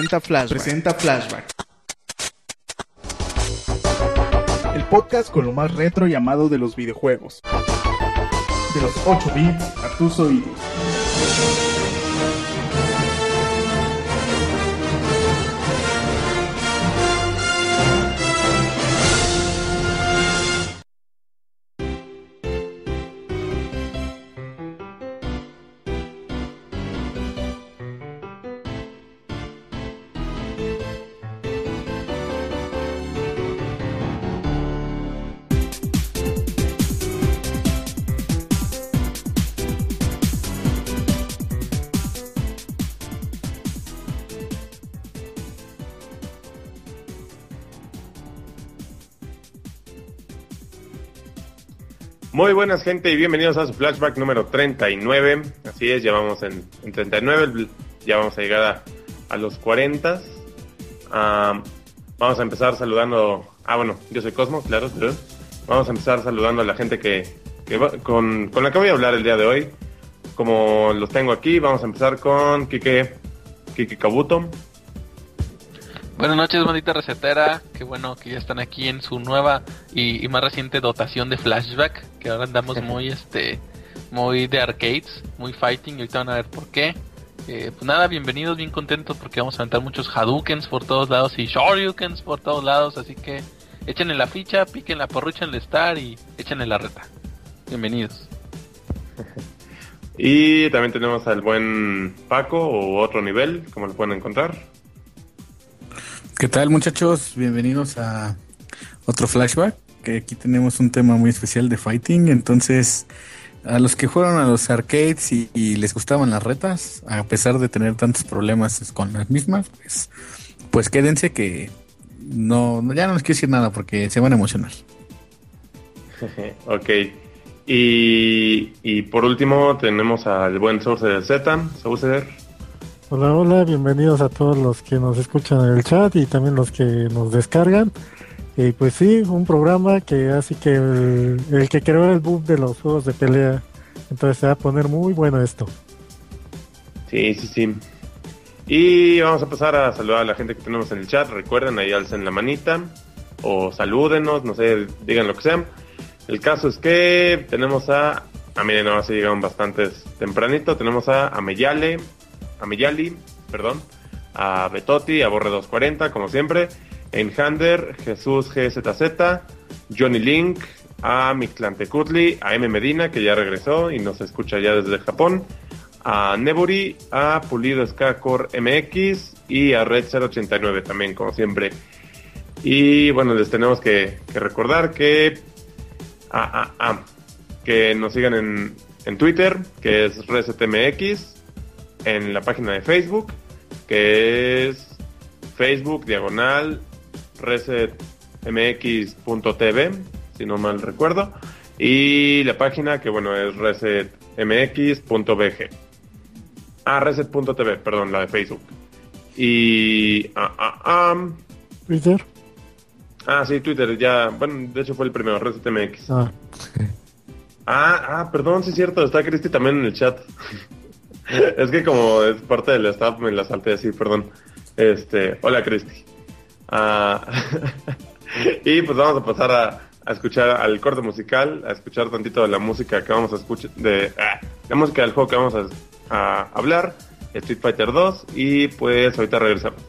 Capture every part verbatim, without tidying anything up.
presenta Flashback. Presenta Flashback. El podcast con lo más retro y amado de los videojuegos. De los ocho bits a tus oídos. Muy buenas, gente, y bienvenidos a su flashback número treinta y nueve. Así es, ya vamos en, en treinta y nueve, ya vamos a llegar a, a los cuarenta. Uh, vamos a empezar saludando. Ah, bueno, yo soy Cosmo, claro. Vamos a empezar saludando a la gente que, que va, con, con la que voy a hablar el día de hoy. Como los tengo aquí, vamos a empezar con Kike, Kike Kabuto. Buenas noches, bandita recetera. Qué bueno que ya están aquí en su nueva y, y más reciente dotación de flashback. Que ahora andamos muy este muy de arcades, muy fighting. Y ahorita van a ver por qué. Eh, pues nada, bienvenidos, bien contentos porque vamos a aventar muchos Hadoukens por todos lados y Shoryukens por todos lados. Así que échenle la ficha, piquen la porruchenle star y échenle la reta. Bienvenidos. Y también tenemos al buen Paco o otro nivel, como lo pueden encontrar. ¿Qué tal, muchachos? Bienvenidos a otro flashback, que aquí tenemos un tema muy especial de fighting. Entonces, a los que fueron a los arcades y, y les gustaban las retas, a pesar de tener tantos problemas con las mismas, pues, pues quédense que no, ya no les quiero decir nada porque se van a emocionar. Ok. Y, y por último tenemos al buen Sorcerer Z, Sorcerer. Hola, hola, bienvenidos a todos los que nos escuchan en el chat y también los que nos descargan. Y pues sí, un programa que hace que el, el que creó el boom de los juegos de pelea, entonces se va a poner muy bueno esto. Sí, sí, sí. Y vamos a pasar a saludar a la gente que tenemos en el chat. Recuerden, ahí alcen la manita o salúdenos, no sé, digan lo que sea. El caso es que tenemos a... Ah, miren, ahora sí llegaron bastantes tempranito. Tenemos a Ameyale... a Miyali, perdón, a Betoti, a Borre doscientos cuarenta, como siempre, Enhander, Jesús G Z Z, Johnny Link, a Mictlantecutli, a M Medina, que ya regresó y nos escucha ya desde Japón, a Neburi, a Pulido Skakor M X y a Red cero ochenta y nueve también, como siempre. Y bueno, les tenemos que, que recordar que ah, ah, ah, que nos sigan en, en Twitter, que es ResetMX, en la página de Facebook, que es Facebook diagonal resetmx.tv, si no mal recuerdo, y la página que bueno es resetmx.bg. Ah, reset.tv, perdón, la de Facebook. Y ah, ah, ah. Twitter. Ah, sí, Twitter, ya, bueno, de hecho fue el primero, resetmx. Ah, ah, ah, perdón, sí es cierto, está Cristi también en el chat. Es que como es parte del staff me la salté así, perdón. Este, hola Cristi. Uh, y pues vamos a pasar a, a escuchar al corte musical, a escuchar tantito de la música que vamos a escuchar, de ah, la música del juego que vamos a, a hablar, Street Fighter dos, y pues ahorita regresamos.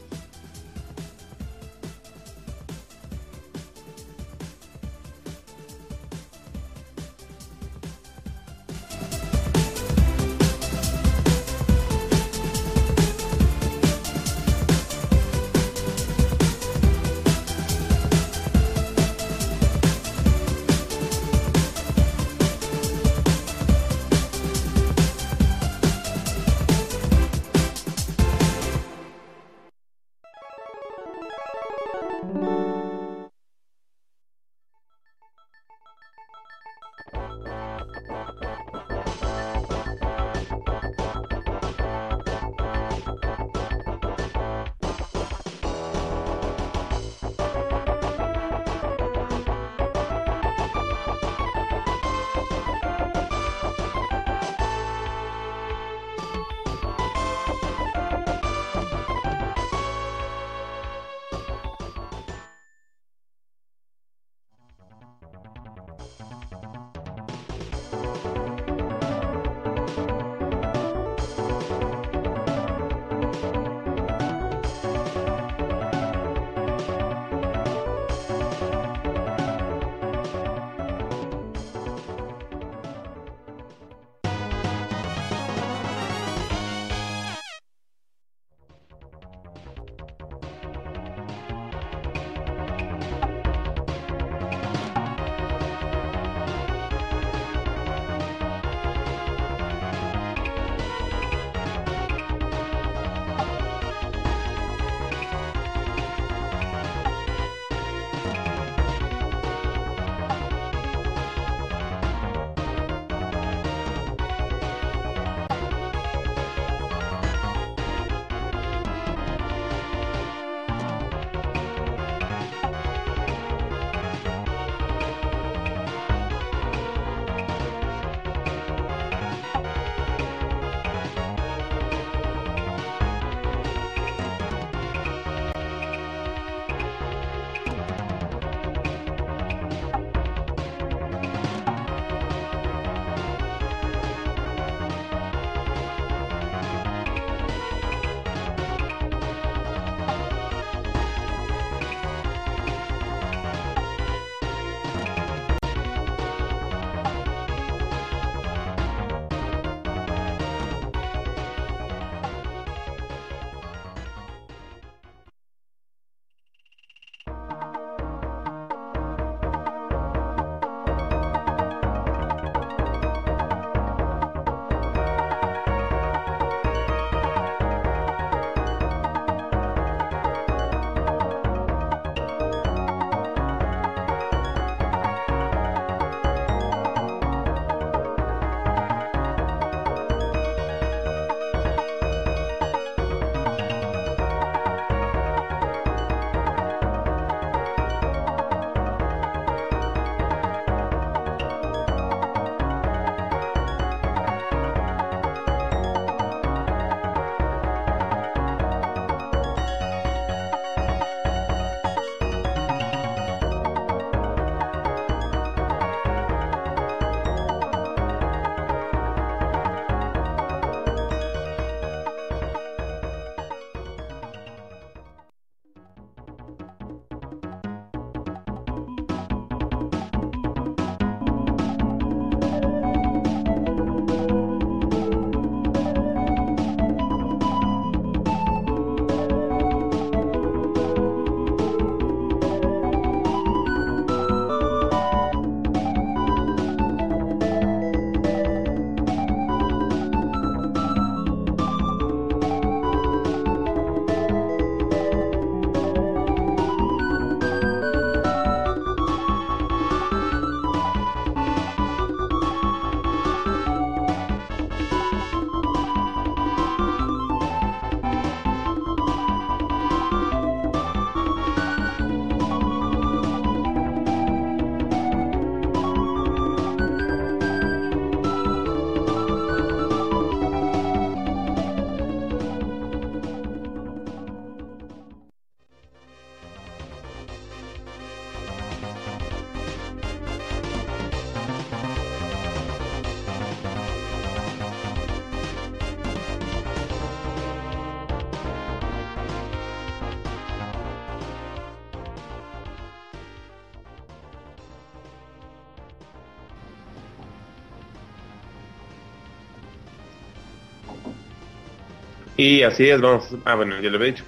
Y así es, vamos... Ah, bueno, ya lo había dicho.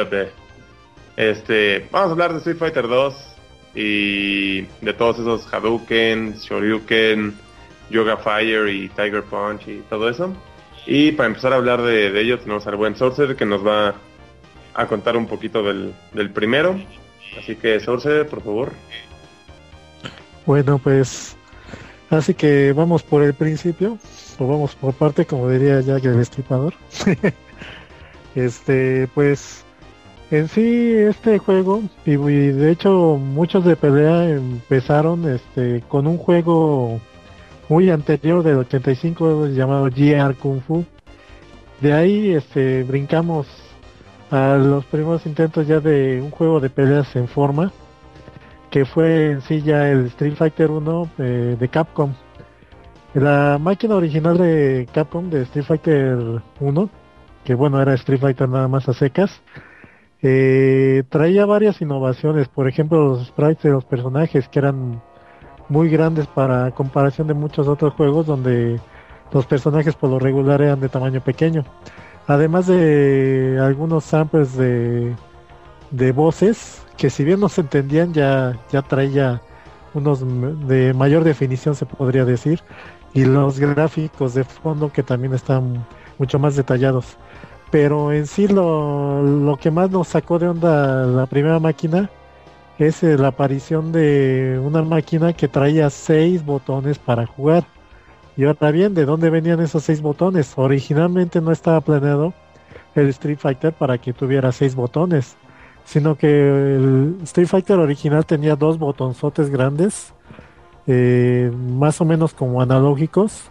Este, vamos a hablar de Street Fighter dos y de todos esos Hadouken, Shoryuken, Yoga Fire y Tiger Punch y todo eso. Y para empezar a hablar de, de ello tenemos al buen Sorcerer que nos va a contar un poquito del, del primero. Así que Sorcerer, por favor. Bueno, pues así que vamos por el principio, o vamos por parte, como diría Jack el Destripador. Este, pues en sí este juego, y, y de hecho muchos de pelea empezaron este con un juego muy anterior del ochenta y cinco llamado G R Kung Fu. De ahí este brincamos a los primeros intentos ya de un juego de peleas en forma, que fue en sí ya el Street Fighter uno eh, de Capcom. La máquina original de Capcom de Street Fighter uno, que bueno, era Street Fighter nada más a secas, eh, traía varias innovaciones. Por ejemplo, los sprites de los personajes, que eran muy grandes para comparación de muchos otros juegos donde los personajes por lo regular eran de tamaño pequeño. Además de algunos samples de, de voces, que si bien no se entendían, ya, ya traía unos de mayor definición, se podría decir, y los gráficos de fondo que también están mucho más detallados. Pero en sí lo, lo que más nos sacó de onda la primera máquina es eh, la aparición de una máquina que traía seis botones para jugar. Y ahora bien, ¿de dónde venían esos seis botones? Originalmente no estaba planeado el Street Fighter para que tuviera seis botones, sino que el Street Fighter original tenía dos botonzotes grandes, eh, más o menos como analógicos,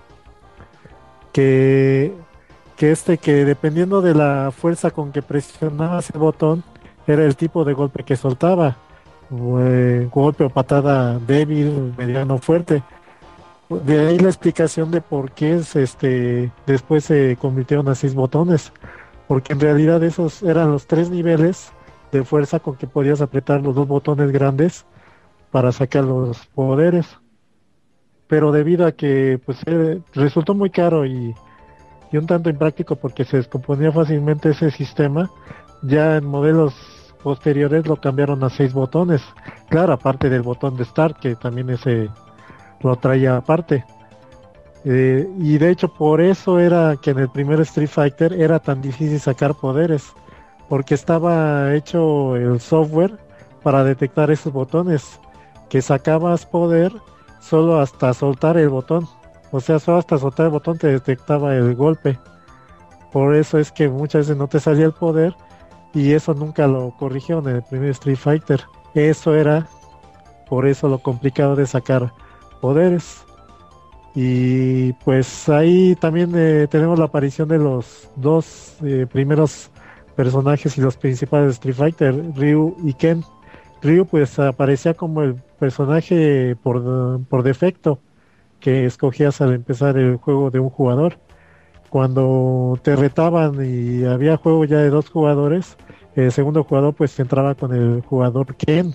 que que este que dependiendo de la fuerza con que presionabas el botón era el tipo de golpe que soltaba, eh, golpe o patada débil, mediano, fuerte. De ahí la explicación de por qué es, este después se convirtieron a seis botones, porque en realidad esos eran los tres niveles de fuerza con que podías apretar los dos botones grandes para sacar los poderes. Pero debido a que pues eh, resultó muy caro y y un tanto impráctico porque se descomponía fácilmente ese sistema, ya en modelos posteriores lo cambiaron a seis botones. Claro, aparte del botón de Start, que también ese lo traía aparte. Eh, y de hecho por eso era que en el primer Street Fighter era tan difícil sacar poderes, porque estaba hecho el software para detectar esos botones, que sacabas poder solo hasta soltar el botón. O sea, solo hasta soltar el botón te detectaba el golpe. Por eso es que muchas veces no te salía el poder, y eso nunca lo corrigieron en el primer Street Fighter. Eso era por eso lo complicado de sacar poderes. Y pues ahí también eh, tenemos la aparición de los dos eh, primeros personajes y los principales de Street Fighter, Ryu y Ken. Ryu pues aparecía como el personaje por, por defecto que escogías al empezar el juego de un jugador. Cuando te retaban y había juego ya de dos jugadores, el segundo jugador pues entraba con el jugador Ken,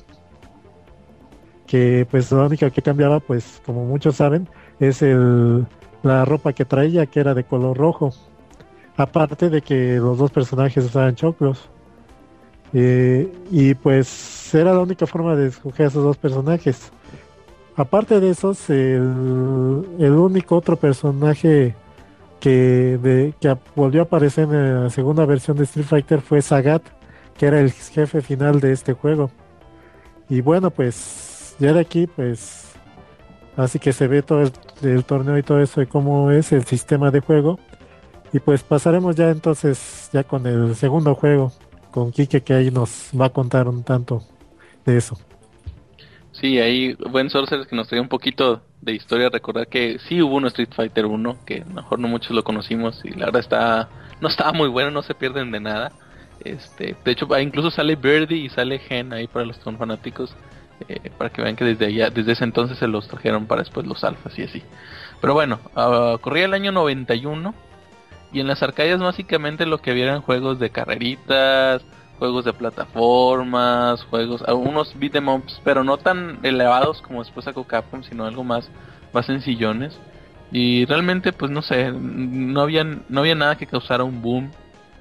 que pues la única que cambiaba, pues como muchos saben, es el la ropa que traía, que era de color rojo, aparte de que los dos personajes usaban choclos. Eh, y pues era la única forma de escoger a esos dos personajes. Aparte de esos, el, el único otro personaje que, de, que volvió a aparecer en la segunda versión de Street Fighter fue Sagat, que era el jefe final de este juego. Y bueno, pues ya de aquí, pues así que se ve todo el, el torneo y todo eso de cómo es el sistema de juego. Y pues pasaremos ya entonces ya con el segundo juego, con Quique, que ahí nos va a contar un tanto de eso. Sí, ahí buen Sorcerer que nos trae un poquito de historia. Recordar que sí hubo un Street Fighter uno, que a lo mejor no muchos lo conocimos, y la verdad está no estaba muy bueno, no se pierden de nada. Este, de hecho, incluso sale Birdie y sale Gen ahí para los que son fanáticos, eh, para que vean que desde allá, desde ese entonces se los trajeron para después los alfas y así. Pero bueno, uh, corría el año noventa y uno, y en las arcades básicamente lo que había eran juegos de carreritas, juegos de plataformas, juegos, algunos beat 'em ups, pero no tan elevados como después sacó Capcom, sino algo más, más sencillones. Y realmente, pues no sé, no había, no había nada que causara un boom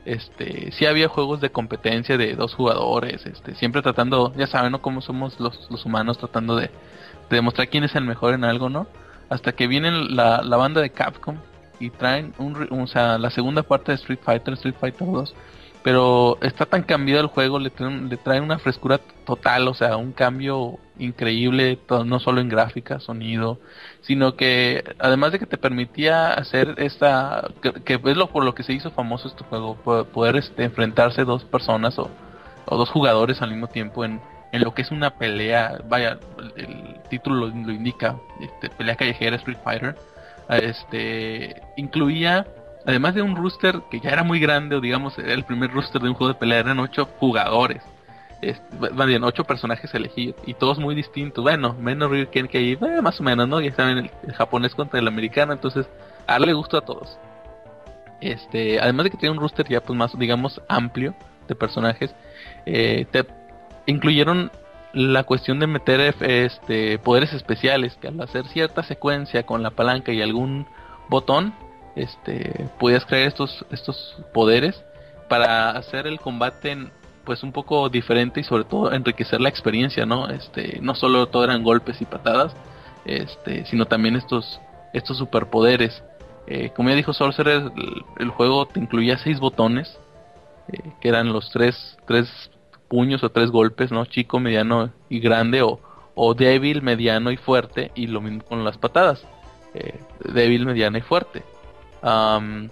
este, sí había juegos de competencia de dos jugadores, este, siempre tratando, ya saben, ¿no? Cómo somos los, los humanos tratando de, de demostrar quién es el mejor en algo, ¿no? Hasta que viene la, la banda de Capcom y traen un, o sea, la segunda parte de Street Fighter, Street Fighter dos, pero está tan cambiado el juego, le traen, le traen una frescura total, o sea, un cambio increíble, todo, no solo en gráfica, sonido, sino que además de que te permitía hacer esta, que, que es lo por lo que se hizo famoso este juego, poder, poder este, enfrentarse dos personas o, o dos jugadores al mismo tiempo en, en lo que es una pelea, vaya, el, el título lo, lo indica, este, pelea callejera Street Fighter, este, incluía, además de un roster que ya era muy grande, o digamos, era el primer roster de un juego de pelea, eran ocho jugadores, este, más bien, ocho personajes elegidos, y todos muy distintos, bueno, menos Ryuken que ahí, eh, más o menos, ¿no? Ya saben, el, el japonés contra el americano, entonces, a darle gusto a todos. Este, además de que tiene un roster ya pues más, digamos, amplio de personajes, eh, te incluyeron la cuestión de meter este poderes especiales, que al hacer cierta secuencia con la palanca y algún botón, este podías crear estos estos poderes para hacer el combate en, pues un poco diferente y sobre todo enriquecer la experiencia, ¿no? Este, no solo todo eran golpes y patadas, este, sino también estos estos superpoderes. Eh, como ya dijo Sorcerer, el, el juego te incluía seis botones, eh, que eran los tres tres puños o tres golpes, ¿no? Chico, mediano y grande, o, o débil, mediano y fuerte, y lo mismo con las patadas, eh, débil, mediana y fuerte. Um,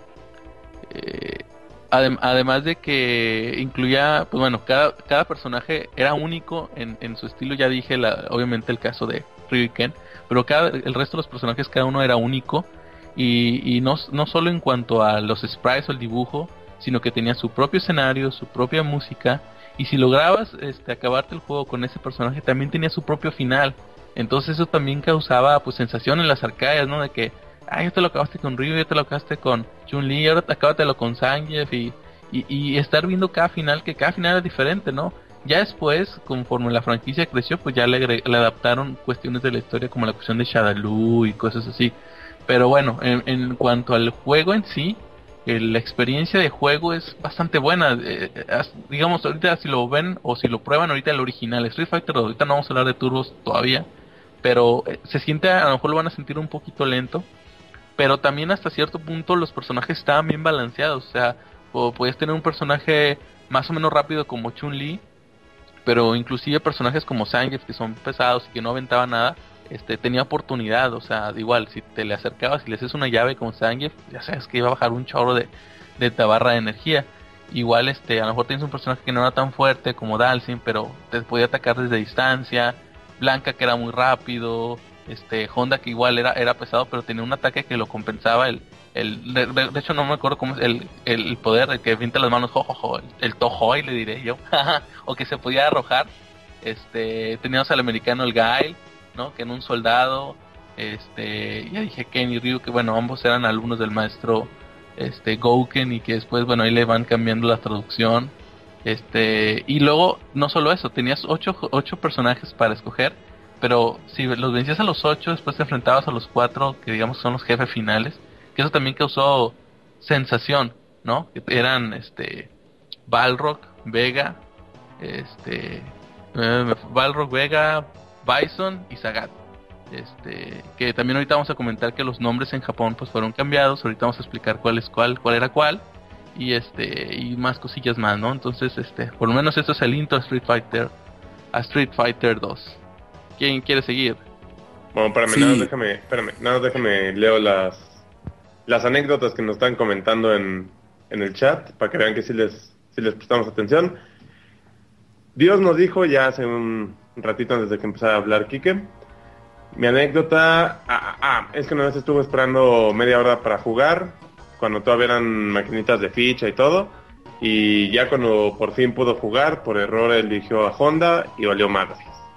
eh, adem- además de que incluía, pues bueno, cada, cada personaje era único en, en su estilo, ya dije, la, obviamente el caso de Ryuken, pero cada, el resto de los personajes, cada uno era único, y, y no, no solo en cuanto a los sprites o el dibujo, sino que tenía su propio escenario, su propia música, y si lograbas este, acabarte el juego con ese personaje, también tenía su propio final. Entonces eso también causaba pues sensación en las arcades, ¿no? De que, ah, ya te lo acabaste con Ryu, ya te lo acabaste con Chun-Li, ahora acábatelo con Zangief, y, y, y estar viendo cada final, que cada final era diferente, ¿no? Ya después, conforme la franquicia creció, pues ya le, agre- le adaptaron cuestiones de la historia como la cuestión de Shadaloo y cosas así. Pero bueno, en, en cuanto al juego en sí, eh, la experiencia de juego es bastante buena. Eh, as, digamos, ahorita si lo ven o si lo prueban ahorita el original Street Fighter, ahorita no vamos a hablar de turbos todavía, pero eh, se siente, a lo mejor lo van a sentir un poquito lento, pero también hasta cierto punto los personajes estaban bien balanceados. O sea, o podías tener un personaje más o menos rápido como Chun-Li, pero inclusive personajes como Zangief, que son pesados y que no aventaban nada, este tenía oportunidad. O sea, igual, si te le acercabas y le haces una llave con Zangief, ya sabes que iba a bajar un chorro de, de ta barra de energía. Igual, este a lo mejor tienes un personaje que no era tan fuerte como Dalsim, pero te podía atacar desde distancia. Blanca, que era muy rápido, este Honda, que igual era era pesado, pero tenía un ataque que lo compensaba. El el de, de hecho no me acuerdo cómo es el, el, el poder, el que pinta las manos, jojojo, el, el Tohoi le diré yo, o que se podía arrojar. Este teníamos al americano el Guile, ¿no? Que era un soldado. Este ya dije Ken y Ryu, que bueno, ambos eran alumnos del maestro este Gouken, y que después bueno ahí le van cambiando la traducción. Este y luego no solo eso, tenías ocho, ocho personajes para escoger, pero si los vencías a los ocho, después te enfrentabas a los cuatro que digamos son los jefes finales, que eso también causó sensación, ¿no? Que eran este Balrog, Vega, este eh, Balrog, Vega, Bison y Sagat. Este, que también ahorita vamos a comentar que los nombres en Japón pues fueron cambiados. Ahorita vamos a explicar cuál es cuál, cuál era cuál, y este y más cosillas más, ¿no? Entonces, este, por lo menos esto es el intro a Street Fighter, a Street Fighter dos. ¿Quién quiere seguir? Bueno, espérame, Sí. nada, déjame, espérame, nada, déjame, leo las las anécdotas que nos están comentando en, en el chat, para que vean que sí les, sí les prestamos atención. Dios nos dijo ya hace un ratito antes de que empezara a hablar Quique. Mi anécdota, ah, ah, es que una vez estuve esperando media hora para jugar, cuando todavía eran maquinitas de ficha y todo, y ya cuando por fin pudo jugar, por error eligió a Honda y valió madres.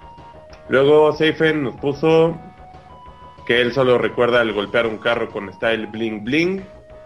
Luego Seifen nos puso que él solo recuerda el golpear un carro con style bling bling,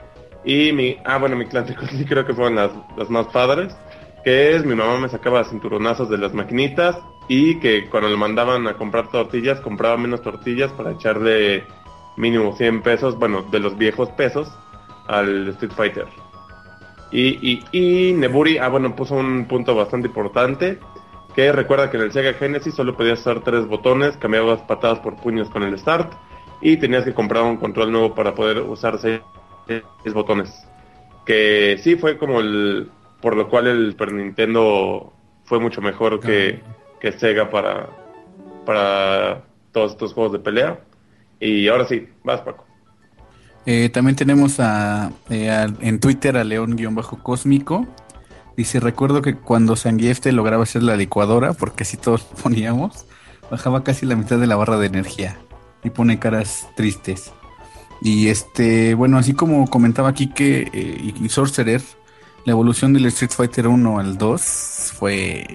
y mi, ah bueno, mi clan sí creo que fueron las, las más padres, que es mi mamá me sacaba cinturonazos de las maquinitas, y que cuando le mandaban a comprar tortillas, compraba menos tortillas para echarle mínimo cien pesos, bueno, de los viejos pesos, al Street Fighter. Y, y, y Neburi, ah bueno, puso un punto bastante importante, que recuerda que en el Sega Genesis solo podías usar tres botones, cambiabas patadas por puños con el Start, y tenías que comprar un control nuevo para poder usar seis, seis botones. Que sí fue como el... por lo cual el Super Nintendo fue mucho mejor que, que Sega para, para todos estos juegos de pelea. Y ahora sí, vas Paco. Eh, también tenemos a, eh, a- en Twitter a León-Cósmico. Dice, recuerdo que cuando Zangief te lograba hacer la licuadora, porque así todos lo poníamos, bajaba casi la mitad de la barra de energía. Y pone caras tristes. Y este, bueno, así como comentaba aquí que eh, y Sorcerer, la evolución del Street Fighter uno al dos fue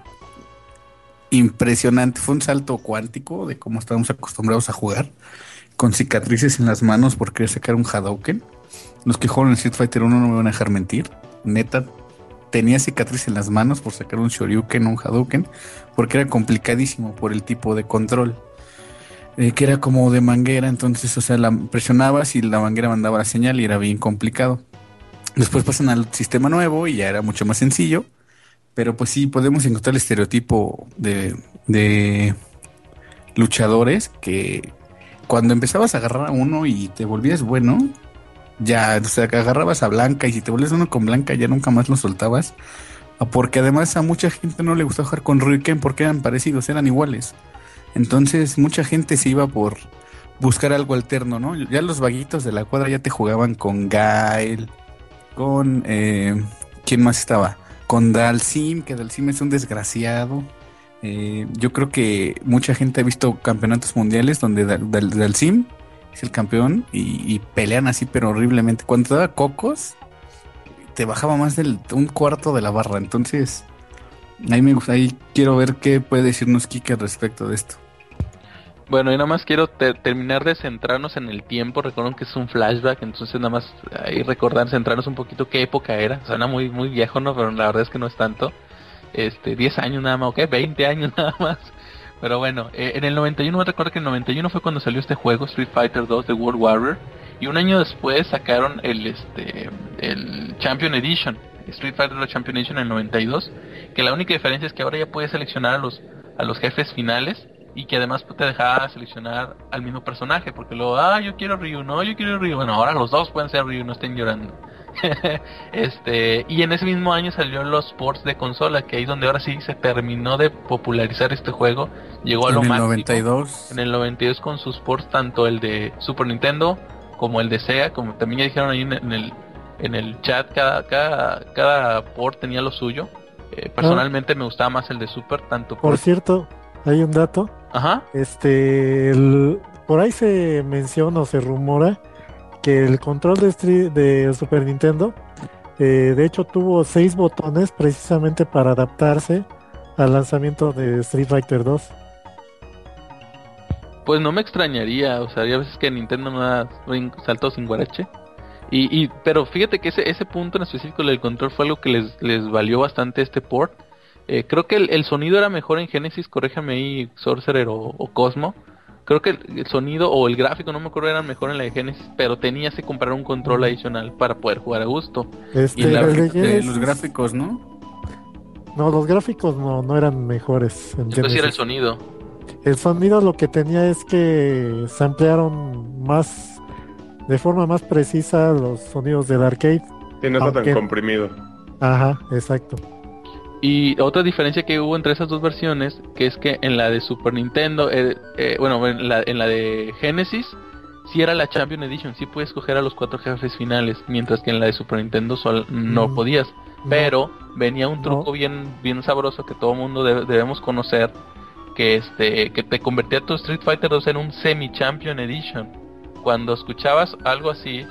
impresionante. Fue un salto cuántico de cómo estábamos acostumbrados a jugar, con cicatrices en las manos por querer sacar un Hadouken. Los que jugaron en Street Fighter uno no me van a dejar mentir. Neta, tenía cicatrices en las manos por sacar un Shoryuken o un Hadouken, porque era complicadísimo por el tipo de control. Eh, que era como de manguera, entonces, o sea, la presionabas y la manguera mandaba la señal y era bien complicado. Después pasan al sistema nuevo y ya era mucho más sencillo, pero pues sí, podemos encontrar el estereotipo de, de luchadores que cuando empezabas a agarrar a uno y te volvías bueno, ya, o sea, que agarrabas a Blanca y si te volvías uno con Blanca ya nunca más lo soltabas, ah, porque además a mucha gente no le gustaba jugar con Ryuken porque eran parecidos, eran iguales. Entonces mucha gente se iba por buscar algo alterno, ¿no? Ya los vaguitos de la cuadra ya te jugaban con Gael, con... Eh, ¿quién más estaba? Con Dalsim, que Dalsim es un desgraciado. Eh, yo creo que mucha gente ha visto campeonatos mundiales donde Dal- Dal- Dalsim es el campeón y, y pelean así pero horriblemente. Cuando te daba cocos, te bajaba más del un cuarto de la barra. Entonces, ahí me gusta, ahí quiero ver qué puede decirnos Kike al respecto de esto. Bueno, y nada más quiero te- terminar de centrarnos en el tiempo. Recuerden que es un flashback, entonces nada más ahí recordar, centrarnos un poquito qué época era. Suena muy muy viejo, ¿no? Pero la verdad es que no es tanto. Este, diez años nada más, ¿ok? veinte años nada más. Pero bueno, eh, en el noventa y uno, me recuerdo que en el noventa y uno fue cuando salió este juego, Street Fighter dos The World Warrior. Y un año después sacaron el este el Champion Edition, Street Fighter dos Champion Edition en el noventa y dos. Que la única diferencia es que ahora ya puedes seleccionar a los, a los jefes finales. Y que además te dejaba seleccionar al mismo personaje. Porque luego, ah, yo quiero Ryu, no, yo quiero Ryu. Bueno, ahora los dos pueden ser Ryu, no estén llorando. este Y en ese mismo año salió los ports de consola, que ahí es donde ahora sí se terminó de popularizar este juego. Llegó a lo En el máximo. noventa y dos. En el noventa y dos con sus ports, tanto el de Super Nintendo como el de Sega. Como también ya dijeron ahí en, en el en el chat, cada, cada, cada port tenía lo suyo. Eh, personalmente me gustaba más el de Super, tanto por... Por cierto, hay un dato. Ajá. Este, el- por ahí se menciona o se rumora que el control de, Street- de Super Nintendo, eh, de hecho, tuvo seis botones precisamente para adaptarse al lanzamiento de Street Fighter dos. Pues no me extrañaría, o sea, ya veces que Nintendo no da brin- saltos sin guarache. Y, y, pero fíjate que ese, ese punto en específico del control fue algo que les, les valió bastante este port. Eh, creo que el, el sonido era mejor en Genesis, corréjame ahí Sorcerer o, o Cosmo. Creo que el, el sonido o el gráfico, no me acuerdo, era mejor en la de Genesis, pero tenías que comprar un control adicional para poder jugar a gusto. Este, Y la- el de Eh, Genesis- los gráficos, ¿no? no, los gráficos no, no eran mejores en Entonces sí era el Genesis. sonido. El sonido lo que tenía es que se ampliaron más, de forma más precisa los sonidos del arcade. Sí, no está Aunque- tan comprimido. Ajá, exacto. Y otra diferencia que hubo entre esas dos versiones, que es que en la de Super Nintendo, eh, eh, bueno, en la, en la de Genesis, sí era la Champion Edition, sí puedes escoger a los cuatro jefes finales, mientras que en la de Super Nintendo sol, no Mm, podías. no. Pero venía un truco No. bien, bien sabroso que todo mundo debe- debemos conocer, que este, que te convertía tu Street Fighter dos en un Semi Champion Edition. Cuando escuchabas algo así,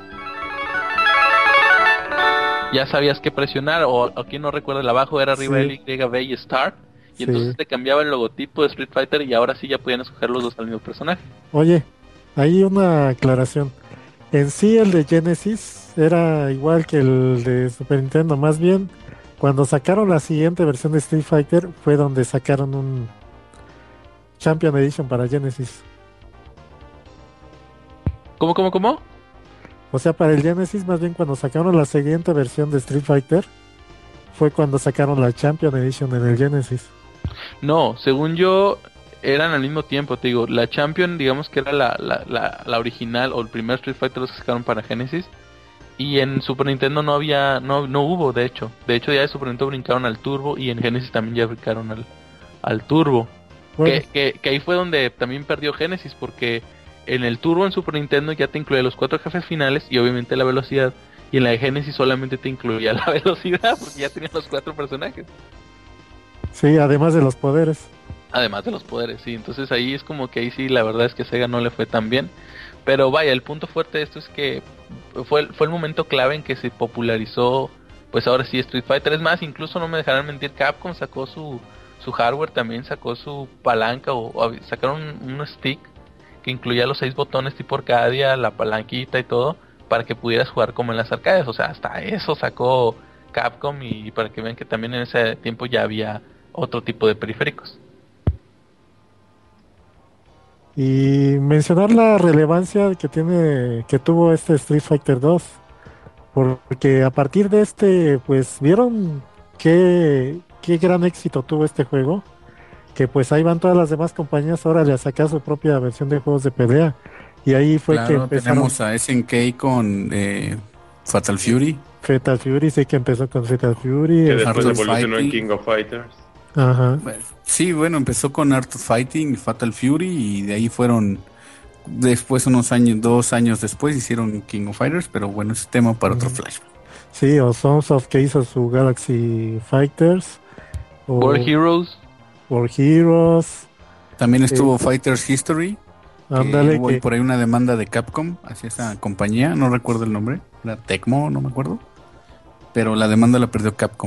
ya sabías qué presionar, o aquí no recuerdo, el abajo era arriba Sí. L Y B y Start, y Sí. entonces te cambiaba el logotipo de Street Fighter y ahora sí ya podían escoger los dos al mismo personaje. Oye, hay una aclaración. En sí el de Genesis era igual que el de Super Nintendo, más bien cuando sacaron la siguiente versión de Street Fighter fue donde sacaron un Champion Edition para Genesis. ¿Cómo, cómo, cómo? O sea, para el Genesis, más bien cuando sacaron la siguiente versión de Street Fighter, fue cuando sacaron la Champion Edition en el Genesis. No, según yo, eran al mismo tiempo, te digo, la Champion, digamos que era la, la, la, la original, o el primer Street Fighter los que sacaron para Genesis, y en Super Nintendo no había, no, no hubo, de hecho. De hecho, ya de Super Nintendo brincaron al Turbo, y en Genesis también ya brincaron al, al Turbo. Bueno, Que, que, que ahí fue donde también perdió Genesis, porque en el Turbo en Super Nintendo ya te incluía los cuatro jefes finales y obviamente la velocidad, y en la de Genesis solamente te incluía la velocidad porque ya tenías los cuatro personajes, sí, además de los poderes. además de los poderes, sí. Entonces ahí es como que ahí sí la verdad es que Sega no le fue tan bien, pero vaya, el punto fuerte de esto es que fue, fue el momento clave en que se popularizó, pues ahora sí Street Fighter. Es más, incluso no me dejarán mentir, Capcom sacó su, su hardware, también sacó su palanca, o, o sacaron un, un stick que incluía los seis botones tipo Arcadia, la palanquita y todo, para que pudieras jugar como en las arcades. O sea, hasta eso sacó Capcom, y para que vean que también en ese tiempo ya había otro tipo de periféricos. Y mencionar la relevancia que tiene, que tuvo este Street Fighter dos, porque a partir de este, pues vieron qué, qué gran éxito tuvo este juego, que pues ahí van todas las demás compañías ahora a sacar su propia versión de juegos de pelea, y ahí fue que Claro, empezaron. tenemos a S N K con eh, Fatal Fury. Fatal Fury, sí que empezó con Fatal Fury. Que este, después Art of evolucionó en Fighting. King of Fighters. Ajá. Bueno, sí, bueno, empezó con Art of Fighting y Fatal Fury, y de ahí fueron, después unos años, dos años después hicieron King of Fighters, pero bueno, ese tema para otro Ujú. flash. Sí, o Sunsoft que hizo su Galaxy Fighters, o World Heroes, War Heroes, También Sí. estuvo Fighters History, que ándale, hubo ahí que por ahí una demanda de Capcom hacia esa compañía, no recuerdo el nombre, la Tecmo, no me acuerdo, pero la demanda la perdió Capcom.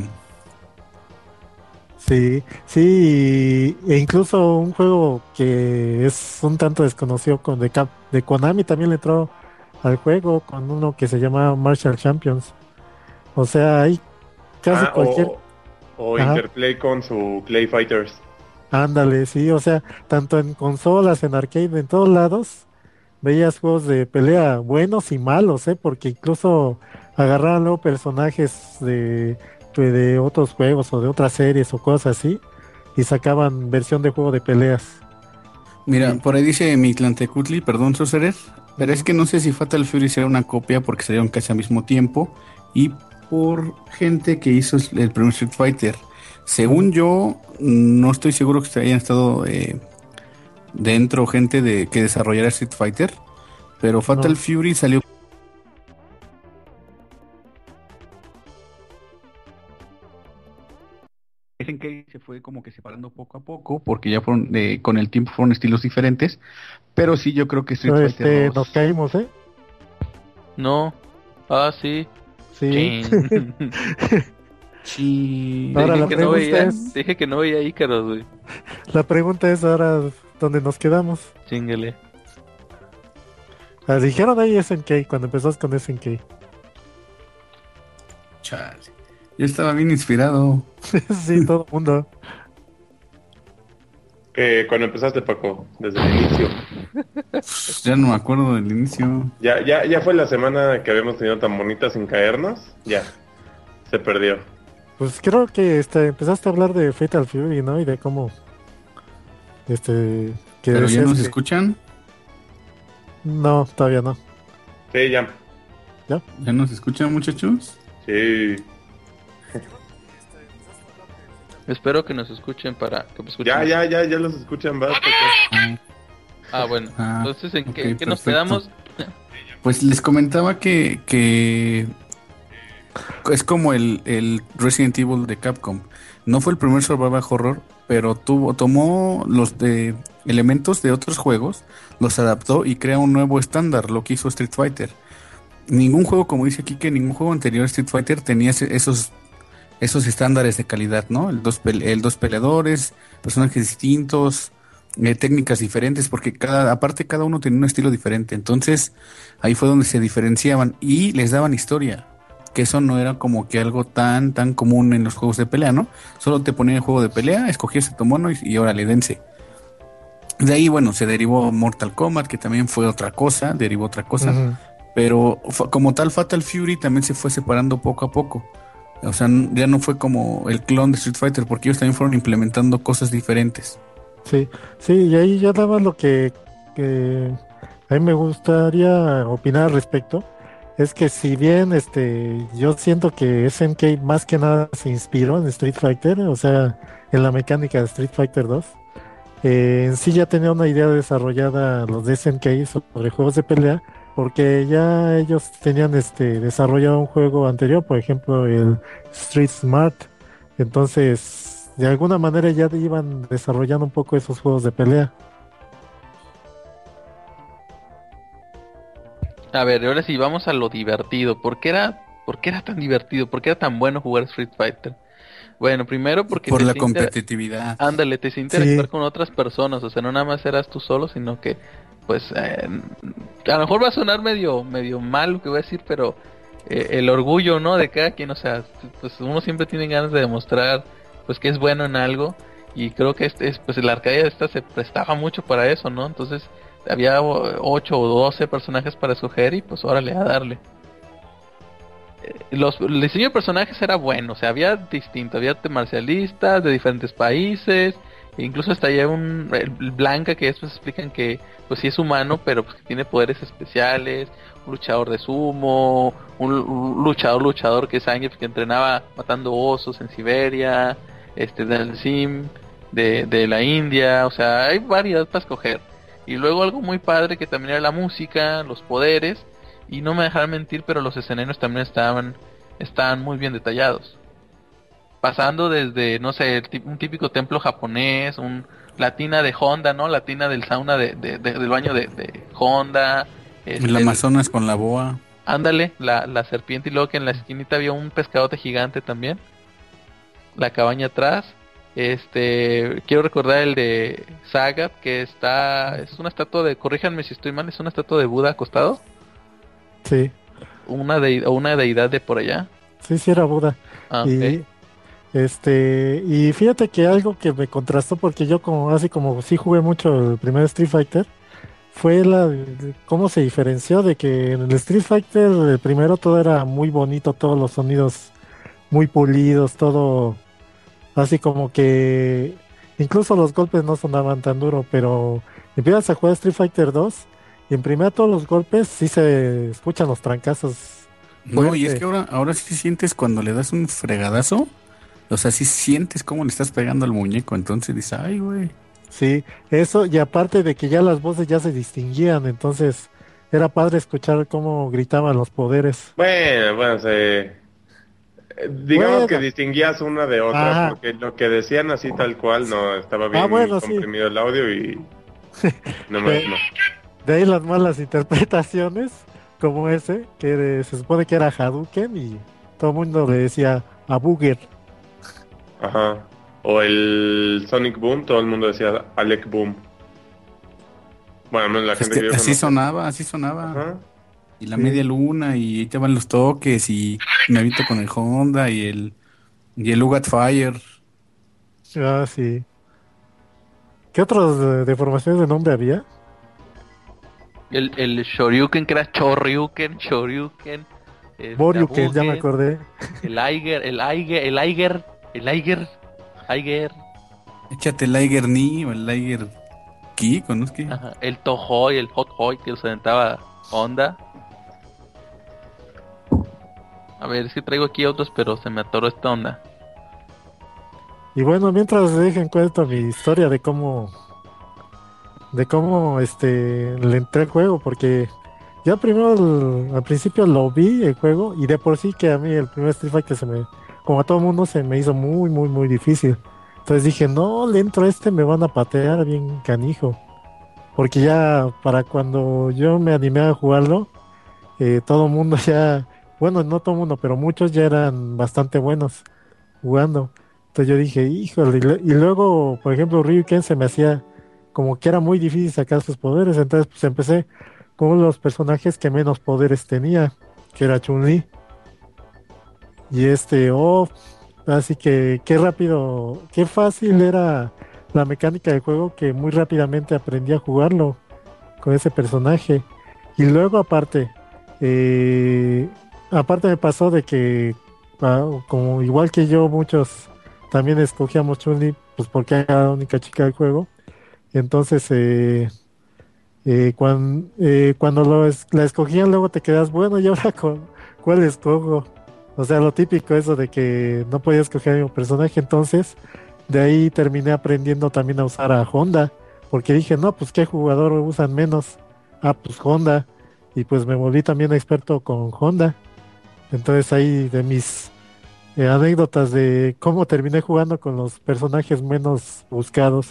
sí, sí, e incluso un juego que es un tanto desconocido con de, Cap, de Konami también le entró al juego con uno que se llama Marshall Champions. O sea, hay casi Ah, cualquier. o, o Ajá. Interplay con su Clay Fighters. Ándale, sí, o sea, tanto en consolas, en arcade, en todos lados, veías juegos de pelea buenos y malos, ¿eh? Porque incluso agarraban luego personajes de, de de otros juegos o de otras series o cosas así, y sacaban versión de juego de peleas. Mira, Sí. por ahí dice Mitlantecutli, perdón, Soserer, pero es Ujú. que no sé si Fatal Fury será una copia porque salieron casi al mismo tiempo y por gente que hizo el primer Street Fighter. Según yo, no estoy seguro que hayan estado eh, dentro gente de que desarrollara Street Fighter, pero Fatal No. Fury salió. Dicen que se fue como que separando poco a poco, porque ya fueron, eh, con el tiempo fueron estilos diferentes, pero sí, yo creo que Street Este, Fighter nos dos. caímos, ¿eh? no, ah sí, Sí. Chin. Sí. Ahora Dije la que no pregunta veía, es- dije que no veía Ícaros, güey. La pregunta es ahora dónde nos quedamos. Chingale. Ah, dijeron ahí S N K cuando empezás con S N K. Chale. Yo estaba bien inspirado. Sí, todo el mundo. Eh, cuando empezaste, Paco, desde el inicio. Pues ya no me acuerdo del inicio. Ya, ya, ya fue la semana que habíamos tenido tan bonita sin caernos. Ya, se perdió. Pues creo que este, empezaste a hablar de Fatal Fury, ¿no? Y de cómo. Este. Que Pero ya decías nos que- escuchan. No, todavía no. Sí, ya. ¿Ya nos escuchan, muchachos? Sí. Espero que nos escuchen para que me escuchen. Ya, ya, ya, ya los escuchan, basta. Ah, Ah, bueno. Ah, Entonces, ¿en ok, qué, ¿en qué nos perfecto. quedamos? Pues les comentaba que, que es como el, el Resident Evil de Capcom. No fue el primer survival horror, pero tuvo, tomó los de elementos de otros juegos, los adaptó y crea un nuevo estándar, lo que hizo Street Fighter. Ningún juego, como dice aquí, que ningún juego anterior a Street Fighter tenía ese- esos, esos estándares de calidad, ¿no? El dos, pele- el dos peleadores, personajes distintos, eh, técnicas diferentes, porque cada, aparte cada uno tenía un estilo diferente. Entonces, ahí fue donde se diferenciaban y les daban historia, que eso no era como que algo tan, tan común en los juegos de pelea, ¿no? Solo te ponían el juego de pelea, escogías a tu mono y, y órale, dense. De ahí, bueno, se derivó Mortal Kombat, que también fue otra cosa, derivó otra cosa. Ujú. Pero fa- como tal, Fatal Fury también se fue separando poco a poco. O sea, n- ya no fue como el clon de Street Fighter, porque ellos también fueron implementando cosas diferentes. Sí, sí, y ahí ya nada más lo que, que a mí me gustaría opinar al respecto es que si bien este yo siento que S N K más que nada se inspiró en Street Fighter, o sea, en la mecánica de Street Fighter dos, eh, en sí ya tenía una idea desarrollada los de S N K sobre juegos de pelea, porque ya ellos tenían este desarrollado un juego anterior, por ejemplo, el Street Smart. Entonces, de alguna manera ya iban desarrollando un poco esos juegos de pelea. A ver, ahora sí, vamos a lo divertido. ¿Por qué era, por qué era tan divertido? ¿Por qué era tan bueno jugar Street Fighter? Bueno, primero porque Por te la hacía inter- competitividad. ándale, te hacía interactuar Sí, con otras personas, o sea, no nada más eras tú solo, sino que, pues, eh, a lo mejor va a sonar medio, medio mal lo que voy a decir, pero eh, el orgullo, ¿no? De cada quien, o sea, pues uno siempre tiene ganas de demostrar, pues, que es bueno en algo, y creo que este, es, pues, la arcade esta se prestaba mucho para eso, ¿no? Entonces, había o- ocho o doce personajes para escoger y, pues, órale, a darle. Los, el diseño de personajes era bueno, o sea, había distinto, había arte marcialistas de diferentes países, e incluso hasta allá un el Blanca que después explican que pues sí es humano, pero pues que tiene poderes especiales, un luchador de sumo, un, un luchador luchador que es Zangief que entrenaba matando osos en Siberia, este del Sim de, de la India, o sea, hay variedad para escoger. Y luego algo muy padre que también era la música, los poderes. Y no me dejarán mentir, pero los escenarios también estaban, estaban muy bien detallados. Pasando desde, no sé, el tí- un típico templo japonés, un la tina de Honda, ¿no? La tina del sauna de, de- de- del baño de, de Honda, El este, el- Amazonas con la boa. ándale, la, la serpiente y luego que en la esquinita había un pescadote gigante también, la cabaña atrás. Este, quiero recordar el de Sagat, que está, es una estatua de, corríjanme si estoy mal, es una estatua de Buda acostado, sí, una de, o una deidad de por allá. sí, sí era Buda. Ah, ok. Y este, y fíjate que algo que me contrastó, porque yo como así como sí jugué mucho el primer Street Fighter, fue la cómo se diferenció de que en el Street Fighter el primero todo era muy bonito, todos los sonidos muy pulidos, todo así como que incluso los golpes no sonaban tan duro, pero empiezas a jugar Street Fighter dos y en primera todos los golpes sí se escuchan los trancazos No, y es fuerte. que ahora, ahora sí sientes cuando le das un fregadazo. O sea, sí sientes cómo le estás pegando al muñeco. Entonces dices, ay, güey. Sí, eso, y aparte de que ya las voces ya se distinguían, entonces era padre escuchar cómo gritaban los poderes. Bueno, bueno, se, eh, digamos que Bueno, distinguías una de otra, ajá, porque lo que decían así tal cual no estaba ah, bien bueno, sí, comprimido el audio y no me, de, no. de ahí las malas interpretaciones, como ese, que se supone que era Hadouken y todo el mundo le decía a Booger. Ajá. O el Sonic Boom, todo el mundo decía Alec Boom. Bueno, al menos la Es gente que que yo así conozco. sonaba, así sonaba. Ajá. Y la Sí, media luna, y ahí te van los toques, y me aviento con el Honda, y el, y el Ugat Fire. ah, sí. ¿Qué otras eh, deformaciones de nombre había? El, el Shoryuken que era Choryuken, Shoryuken, este, Boryuken, ya me Hadouken, acordé. el Aiger, el Aiger, el Aiger, el Aiger, Aiger, Échate el Liger Knee o el Liger Kick, ¿o no es que? ajá, el Tohoi, el Hot Hoi que se aventaba Honda. A ver, es que traigo aquí otros, pero se me atoró esta onda. Y bueno, mientras dejen cuento mi historia de cómo, de cómo este le entré al juego, porque yo primero el- al principio lo vi el juego y de por sí que a mí el primer Street Fighter se me, como a todo mundo se me hizo muy muy muy difícil. Entonces dije, no, le entro a este, me van a patear bien canijo. Porque ya para cuando yo me animé a jugarlo, eh, todo el mundo ya, bueno, no todo el mundo, pero muchos ya eran bastante buenos jugando. Entonces yo dije, híjole, y, lue- y luego, por ejemplo, Ryuken se me hacía como que era muy difícil sacar sus poderes, entonces pues empecé con los personajes que menos poderes tenía, que era Chun-Li. Y este, oh, así que qué rápido, qué fácil era la mecánica del juego, que muy rápidamente aprendí a jugarlo con ese personaje. Y luego aparte, Eh, aparte me pasó de que, ah, como igual que yo, muchos también escogíamos Chun-Li, pues porque era la única chica del juego. Entonces, eh, eh, cuan- eh, cuando lo es- la escogían, luego te quedas, bueno, ¿y ahora con, cuál escojo? O sea, lo típico eso de que no podías escoger un personaje. Entonces, de ahí terminé aprendiendo también a usar a Honda, porque dije, no, pues qué jugador usan menos. Ah, pues Honda. Y pues me volví también experto con Honda. Entonces ahí de mis eh, anécdotas de cómo terminé jugando con los personajes menos buscados.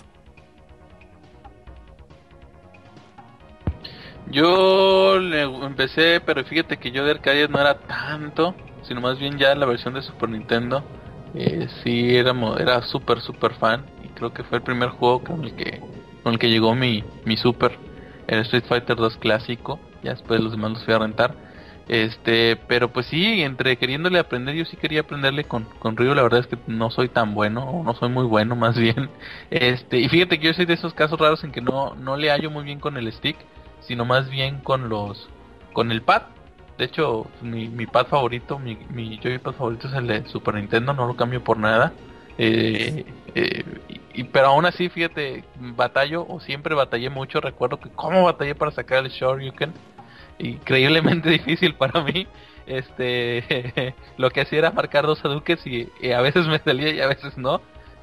Yo le empecé, pero fíjate que yo de arcade no era tanto, sino más bien ya la versión de Super Nintendo. Eh, sí, era, mo- era súper, súper fan. Y creo que fue el primer juego con el que, con el que llegó mi, mi Super, el Street Fighter dos clásico. Ya después los demás los fui a rentar. Este, pero pues sí, entre queriéndole aprender, yo sí quería aprenderle con, con Ryu. La verdad es que no soy tan bueno, o no soy muy bueno más bien. Este, y fíjate que yo soy de esos casos raros en que no, no le hallo muy bien con el stick, sino más bien con los, con el pad. De hecho, mi, mi pad favorito, mi, mi joypad favorito es el de Super Nintendo, no lo cambio por nada. Eh, eh, y, y- pero aún así, fíjate, batallo, o siempre batallé mucho. Recuerdo que cómo batallé para sacar el Shoryuken, increíblemente difícil para mí. Este, lo que hacía era marcar dos Hadoukens y, y a veces me salía y a veces no.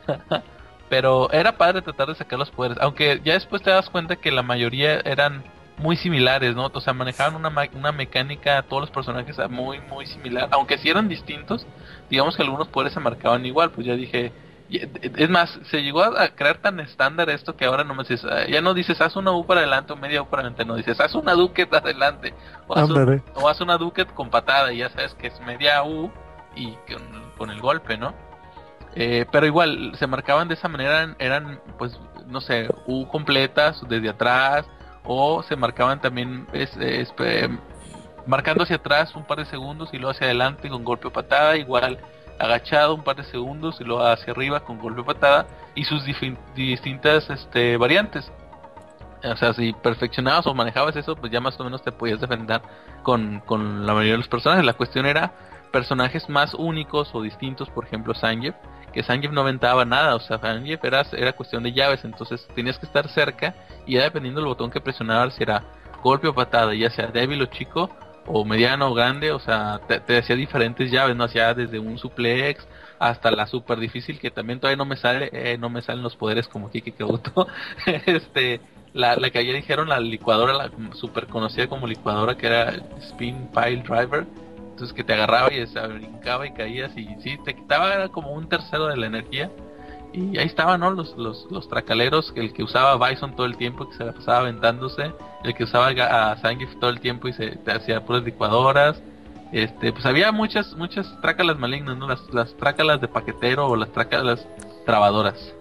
Pero era padre tratar de sacar los poderes, aunque ya después te das cuenta que la mayoría eran muy similares, ¿no? O sea, manejaban una, ma- una mecánica, todos los personajes ah, muy, muy similar, aunque sí eran distintos. Digamos que algunos poderes se marcaban igual, pues ya dije, y- es más, se llegó a a crear tan estándar esto que ahora no me dices, ah, ya no dices haz una U para adelante o media U para adelante, no dices haz una Duket adelante, o haz, un- Ándale. o haz una Duket con patada, y ya sabes que es media U y con, con el golpe, ¿no? Eh, pero igual, se marcaban de esa manera, eran, eran, pues, no sé, U completas desde atrás, o se marcaban también, es, es, eh, marcando hacia atrás un par de segundos y luego hacia adelante con golpe o patada, igual agachado un par de segundos y luego hacia arriba con golpe o patada, y sus difin- distintas este, variantes. O sea, si perfeccionabas o manejabas eso, pues ya más o menos te podías defender con, con la mayoría de los personajes. La cuestión era personajes más únicos o distintos, por ejemplo Zangief, que Zangief no aventaba nada, o sea, Zangief era, era cuestión de llaves, entonces tenías que estar cerca y ya dependiendo del botón que presionabas, si era golpe o patada, ya sea débil o chico, o mediano o grande, o sea, te, te hacía diferentes llaves, no hacía desde un suplex hasta la super difícil, que también todavía no me sale, eh, no me salen los poderes como Kiki Kabuto. este la, la que ayer dijeron, la licuadora, la super conocida como licuadora, que era Spin Pile Driver. Entonces que te agarraba y se brincaba y caías y sí, te quitaba, era como un tercero de la energía. Y ahí estaban, ¿no? Los, los, los tracaleros, el que usaba Bison todo el tiempo, que se la pasaba aventándose, el que usaba a Zangief todo el tiempo y se te hacía puras licuadoras. Este, pues había muchas, muchas trácalas malignas, ¿no? Las, las trácalas de paquetero o las trácalas trabadoras.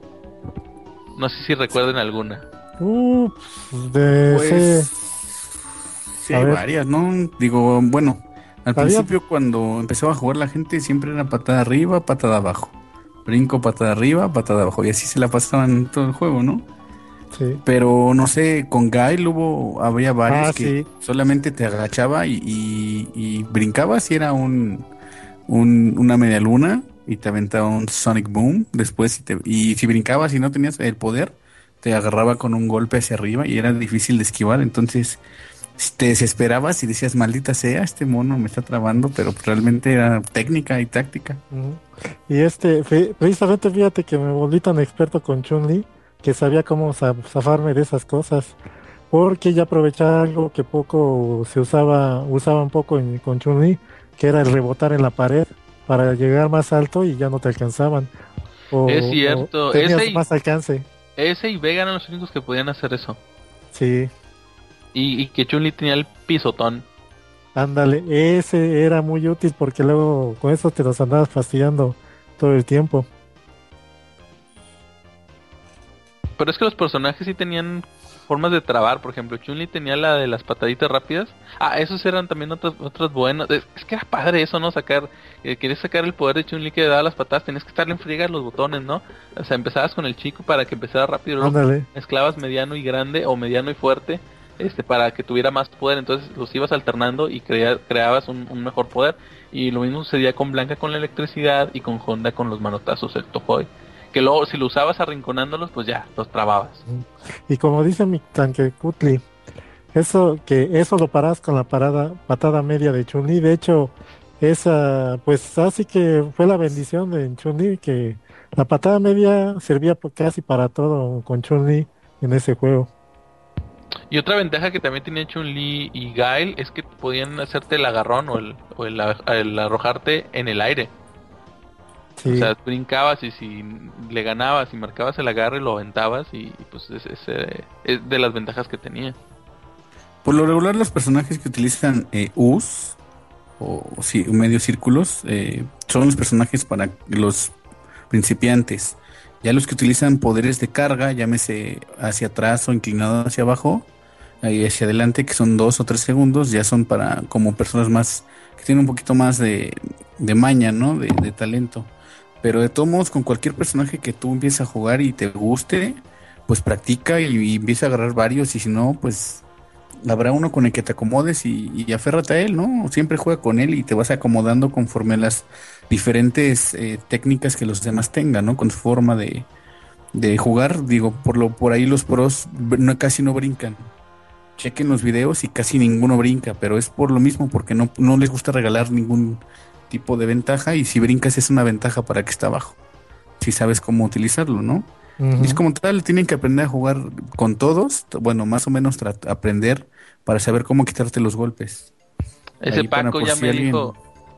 No sé si recuerden alguna. Uh, pues, de ese, Pues sí a hay ver, varias, ¿no? Digo, bueno, al había, principio cuando empezaba a jugar la gente siempre era patada arriba, patada abajo. Brinco, patada arriba, patada abajo. Y así se la pasaban todo el juego, ¿no? sí. Pero no sé, con Gail hubo, había varios Ah, que sí, solamente te agachaba y, y, y brincabas y era un, un, una media luna y te aventaba un Sonic Boom. Después, si te, y si brincabas y no tenías el poder, te agarraba con un golpe hacia arriba y era difícil de esquivar. Entonces si te desesperabas y decías, maldita sea, este mono me está trabando, pero realmente era técnica y táctica. ujú. Y este, fe- precisamente fíjate que me volví tan experto con Chun-Li que sabía cómo za- zafarme de esas cosas, porque ya aprovechaba algo que poco se usaba, usaba un poco en- con Chun-Li, que era el rebotar en la pared para llegar más alto y ya no te alcanzaban, Es o, o cierto, ese tenías y, más alcance. ese y Vega eran los únicos que podían hacer eso. Sí, Y, y que Chun-Li tenía el pisotón. ándale, ese era muy útil porque luego con eso te los andabas fastidiando todo el tiempo. Pero es que los personajes sí tenían formas de trabar. Por ejemplo, Chun-Li tenía la de las pataditas rápidas. Ah, esos eran también otros, otros buenos. Es, es que era padre eso, ¿no? Sacar, eh, querías sacar el poder de Chun-Li que daba las patadas. Tenías que estarle en friega los botones, ¿no? O sea, empezabas con el chico para que empezara rápido. Luego Ándale. mezclabas mediano y grande o mediano y fuerte. este para que tuviera más poder, entonces los ibas alternando y crea, creabas un, un mejor poder. Y lo mismo sucedía con Blanca con la electricidad y con Honda con los manotazos del Tohoi, que luego si lo usabas arrinconándolos pues ya los trababas. Y como dice mi tanque Cutli, eso que eso lo paras con la parada patada media de Chun-Li. De hecho, esa pues así que fue la bendición de Chun-Li, que la patada media servía por- casi para todo con Chun-Li en ese juego. Y otra ventaja que también tenía Chun-Li y Guile es que podían hacerte el agarrón o el, o el, a- el arrojarte en el aire. O Sí, sea, brincabas y si le ganabas y marcabas el agarre lo aventabas y, y, pues es, es, eh, es de las ventajas que tenía. Por lo regular, los personajes que utilizan eh, U's o sí, medios círculos eh, son los personajes para los principiantes. Ya los que utilizan poderes de carga, llámese hacia atrás o inclinado hacia abajo, y hacia adelante, que son dos o tres segundos, ya son para como personas más que tienen un poquito más de, de maña, ¿no? De, de talento. Pero de todos modos, con cualquier personaje que tú empieces a jugar y te guste, pues practica y, y empieza a agarrar varios, y si no, pues habrá uno con el que te acomodes y, y aférrate a él, ¿no? Siempre juega con él y te vas acomodando conforme a las diferentes eh, técnicas que los demás tengan, ¿no? Con su forma de, de jugar. Digo, por lo por ahí los pros no, casi no brincan. Chequen los videos y casi ninguno brinca, pero es por lo mismo, porque no, no les gusta regalar ningún tipo de ventaja, y si brincas es una ventaja para que está abajo, si sabes cómo utilizarlo, ¿no? ujú. Y es como tal, tienen que aprender a jugar con todos, t- bueno, más o menos tra- aprender para saber cómo quitarte los golpes. Ese Ahí para Paco por ya si me alguien... dijo,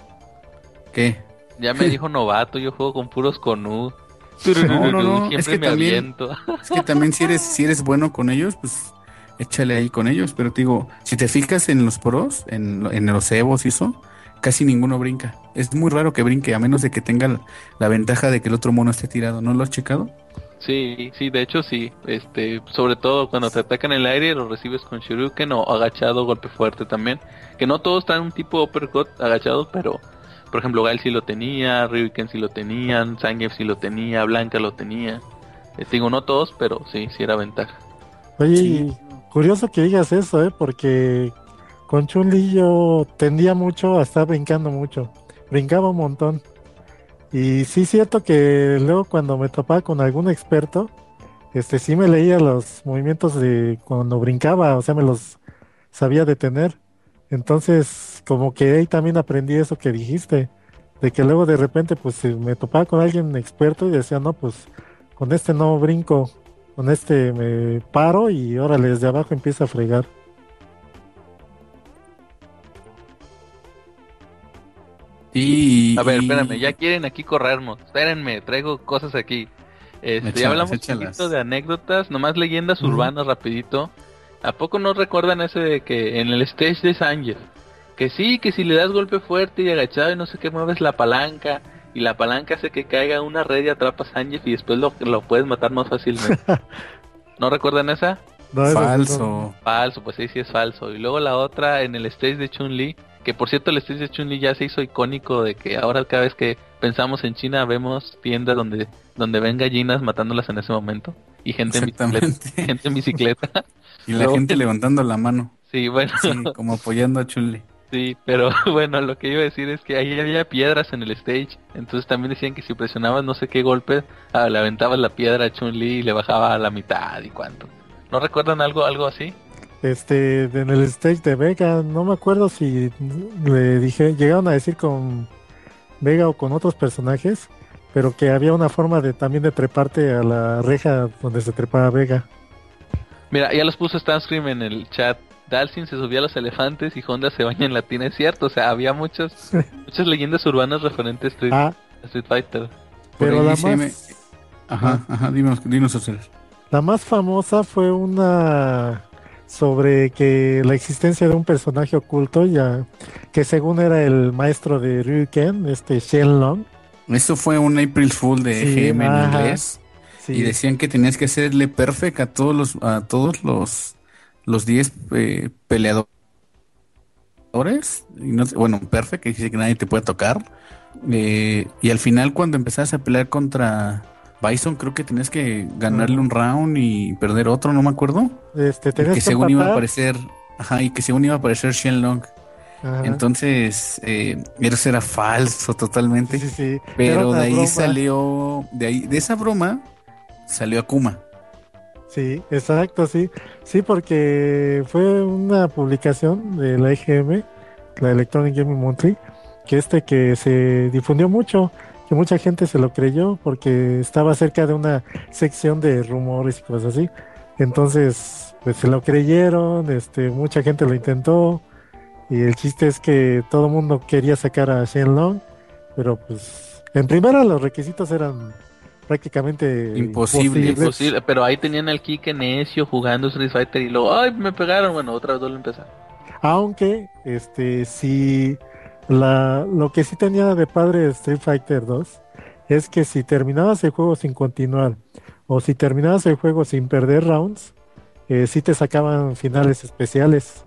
¿Qué? ya me dijo novato, yo juego con puros con U. No, no, no, Siempre es que me también, aviento. es que también si eres, si eres bueno con ellos, pues échale ahí con ellos. Pero te digo, si te fijas en los pros, en, lo- en los Evos y eso, casi ninguno brinca. Es muy raro que brinque, a menos de que tenga la, la ventaja de que el otro mono esté tirado. ¿No lo has checado? Sí, sí, de hecho sí, este, sobre todo cuando te atacan en el aire lo recibes con Shuriken o agachado, golpe fuerte también, que no todos están un tipo uppercut agachados, pero por ejemplo Gael sí lo tenía, Ryuken sí lo tenían, Zangief sí lo tenía, Blanca lo tenía, eh, digo no todos, pero sí, sí era ventaja. Oye, Sí. y curioso que digas eso, ¿eh? Porque con Chun-Li yo tendía mucho a estar brincando mucho. Brincaba un montón. Y sí es cierto que luego cuando me topaba con algún experto, este sí me leía los movimientos de cuando brincaba, o sea, me los sabía detener. Entonces, como que ahí también aprendí eso que dijiste, de que luego de repente pues eh, me topaba con alguien experto y decía, no, pues con este no brinco, con este me paro y órale, desde abajo empieza a fregar. Y, A ver, y- espérame, ya quieren aquí corrernos, espérenme, traigo cosas aquí. Este, ya Échalas, hablamos un échalas. poquito de anécdotas, nomás leyendas Ujú. urbanas rapidito. ¿A poco no recuerdan ese de que en el stage de Zangief? Que sí, que si le das golpe fuerte y agachado y no sé qué, mueves la palanca y la palanca hace que caiga una red y atrapa a Zangief y después lo, lo puedes matar más fácilmente. ¿No recuerdan esa? No, eso sí, no. Falso. Falso, pues sí, sí es falso. Y luego la otra en el stage de Chun-Li, que por cierto el stage de Chun-Li ya se hizo icónico de que ahora cada vez que pensamos en China vemos tiendas donde donde ven gallinas matándolas en ese momento y gente en bicicleta, Exactamente. gente en bicicleta. Y la Luego- gente levantando la mano, Sí, bueno, así como apoyando a Chun-Li. sí, pero bueno, lo que iba a decir es que ahí había piedras en el stage, entonces también decían que si presionabas no sé qué golpe, ah, le aventabas la piedra a Chun-Li y le bajaba a la mitad y cuánto. ¿No recuerdan algo algo así? Este, en el stage de Vega, no me acuerdo si le dije, llegaron a decir con Vega o con otros personajes, pero que había una forma de también de treparte a la reja donde se trepaba Vega. Mira, ya los puso Stanscream en el chat. Dalsin se subía a los elefantes y Honda se baña en la tina, es cierto, o sea, había muchas muchas leyendas urbanas referentes a Street, Ah, a Street Fighter. Por pero ahí la dice más, M- Ajá, ajá, dinos, dinos ustedes. la más famosa fue una sobre que la existencia de un personaje oculto, ya que según era el maestro de Ryuken, este Shenlong. Eso fue un April Fool de Sí, G M en ajá. inglés. Sí, Y decían que tenías que hacerle perfect a todos los a todos los los diez eh, peleadores. Y no, bueno, perfect, que dice que nadie te puede tocar. Eh, y al final, cuando empezabas a pelear contra Bison creo que tenías que ganarle un round y perder otro, no me acuerdo. Este, Y tenías que que según iba a empatar. aparecer, ajá, y que según iba a aparecer Shenlong. Ajá. Entonces, eh, eso era falso Sí, totalmente. sí, sí. Era Pero una de ahí broma. salió, de ahí, de esa broma salió Akuma. Sí, exacto, sí. Sí, porque fue una publicación de la E G M, la Electronic Gaming Monthly, que este que se difundió mucho, que mucha gente se lo creyó porque estaba cerca de una sección de rumores y cosas así. Entonces, pues se lo creyeron, este, mucha gente lo intentó y el chiste es que todo el mundo quería sacar a Shenlong, pero pues en primera los requisitos eran prácticamente Imposible. imposibles. Imposible, pero ahí tenían al Kike necio jugando Street Fighter y luego, ay, me pegaron, bueno, otra vez vuelve a empezar. Aunque, este, sí, la, lo que sí tenía de padre Street Fighter dos es que si terminabas el juego sin continuar o si terminabas el juego sin perder rounds, eh, sí te sacaban finales especiales.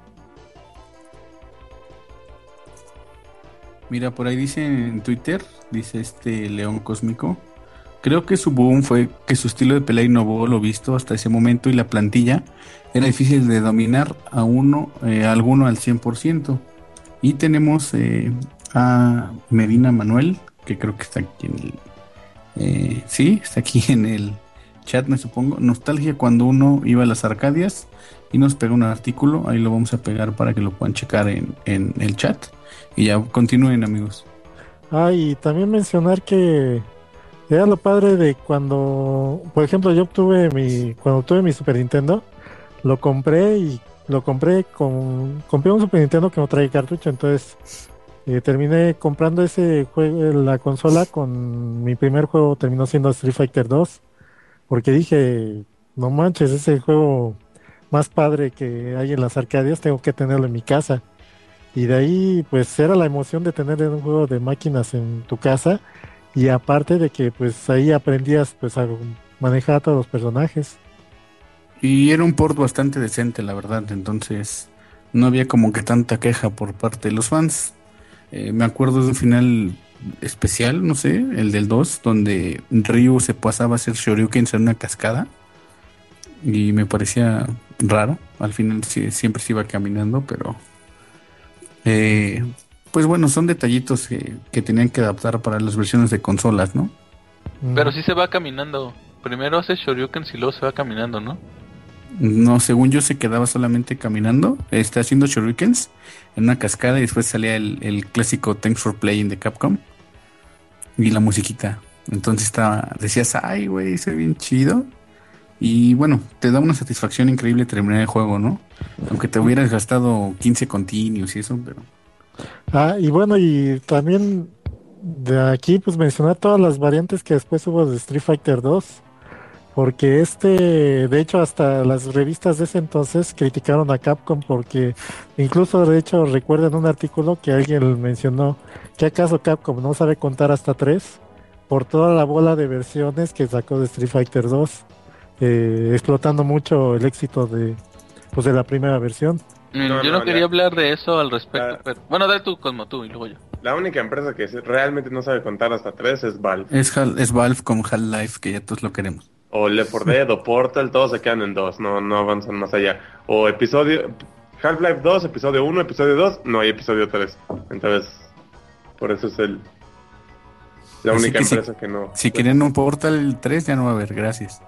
Mira, por ahí dice en Twitter, dice este León Cósmico. Creo que su boom fue que su estilo de pelea innovó lo visto hasta ese momento y la plantilla era difícil de dominar a uno, eh, a alguno al cien por ciento. Y tenemos eh, a Medina Manuel, que creo que está aquí en el... eh, sí, está aquí en el chat, me supongo. Nostalgia cuando uno iba a las Arcadias y nos pega un artículo. Ahí lo vamos a pegar para que lo puedan checar en, en el chat. Y ya continúen, amigos. Ah, y también mencionar que era lo padre de cuando, por ejemplo, yo obtuve mi, cuando tuve mi Super Nintendo, lo compré y lo compré con, compré un Super Nintendo que no trae cartucho, entonces eh, terminé comprando ese juego, la consola con mi primer juego terminó siendo Street Fighter dos, porque dije, no manches, es el juego más padre que hay en las arcadias, tengo que tenerlo en mi casa. Y de ahí, pues era la emoción de tener un juego de máquinas en tu casa. Y aparte de que, pues ahí aprendías pues a manejar a todos los personajes. Y era un port bastante decente, la verdad. Entonces, no había como que tanta queja por parte de los fans. Eh, me acuerdo de un final especial, no sé, el del dos, donde Ryu se pasaba a hacer Shoryukens en una cascada. Y me parecía raro. Al final sí, siempre se iba caminando, pero... Eh, pues bueno, son detallitos que, que tenían que adaptar para las versiones de consolas, ¿no? Mm. Pero sí se va caminando. Primero hace Shoryuken y luego se va caminando, ¿no? No, según yo se quedaba solamente caminando, está haciendo shurikens en una cascada y después salía el, el clásico Thanks for Playing de Capcom y la musiquita. Entonces estaba, decías, ay güey, se ve bien chido. Y bueno, te da una satisfacción increíble terminar el juego, ¿no? Aunque te hubieras gastado quince continuos y eso, pero... Ah, y bueno, y también de aquí pues mencionar todas las variantes que después hubo de Street Fighter dos. Porque este, de hecho, hasta las revistas de ese entonces criticaron a Capcom porque incluso, de hecho, recuerdan un artículo que alguien mencionó que acaso Capcom no sabe contar hasta tres por toda la bola de versiones que sacó de Street Fighter dos, eh, explotando mucho el éxito de, pues, de la primera versión. Mm, No, yo no, no quería la- hablar de eso al respecto, la- pero... Bueno, dale tú, Cosmo, tú y luego yo. La única empresa que se- realmente no sabe contar hasta tres es Valve. Es, Hal- es Valve con Half-Life, que ya todos lo queremos. O Left four Dead o Portal, todos se quedan en dos, no, no avanzan más allá. O episodio... Half-Life dos, episodio uno, episodio dos, no hay episodio tres. Entonces, por eso es el... La Así única que si- empresa que no... Si querían un Portal tres ya no va a haber, gracias.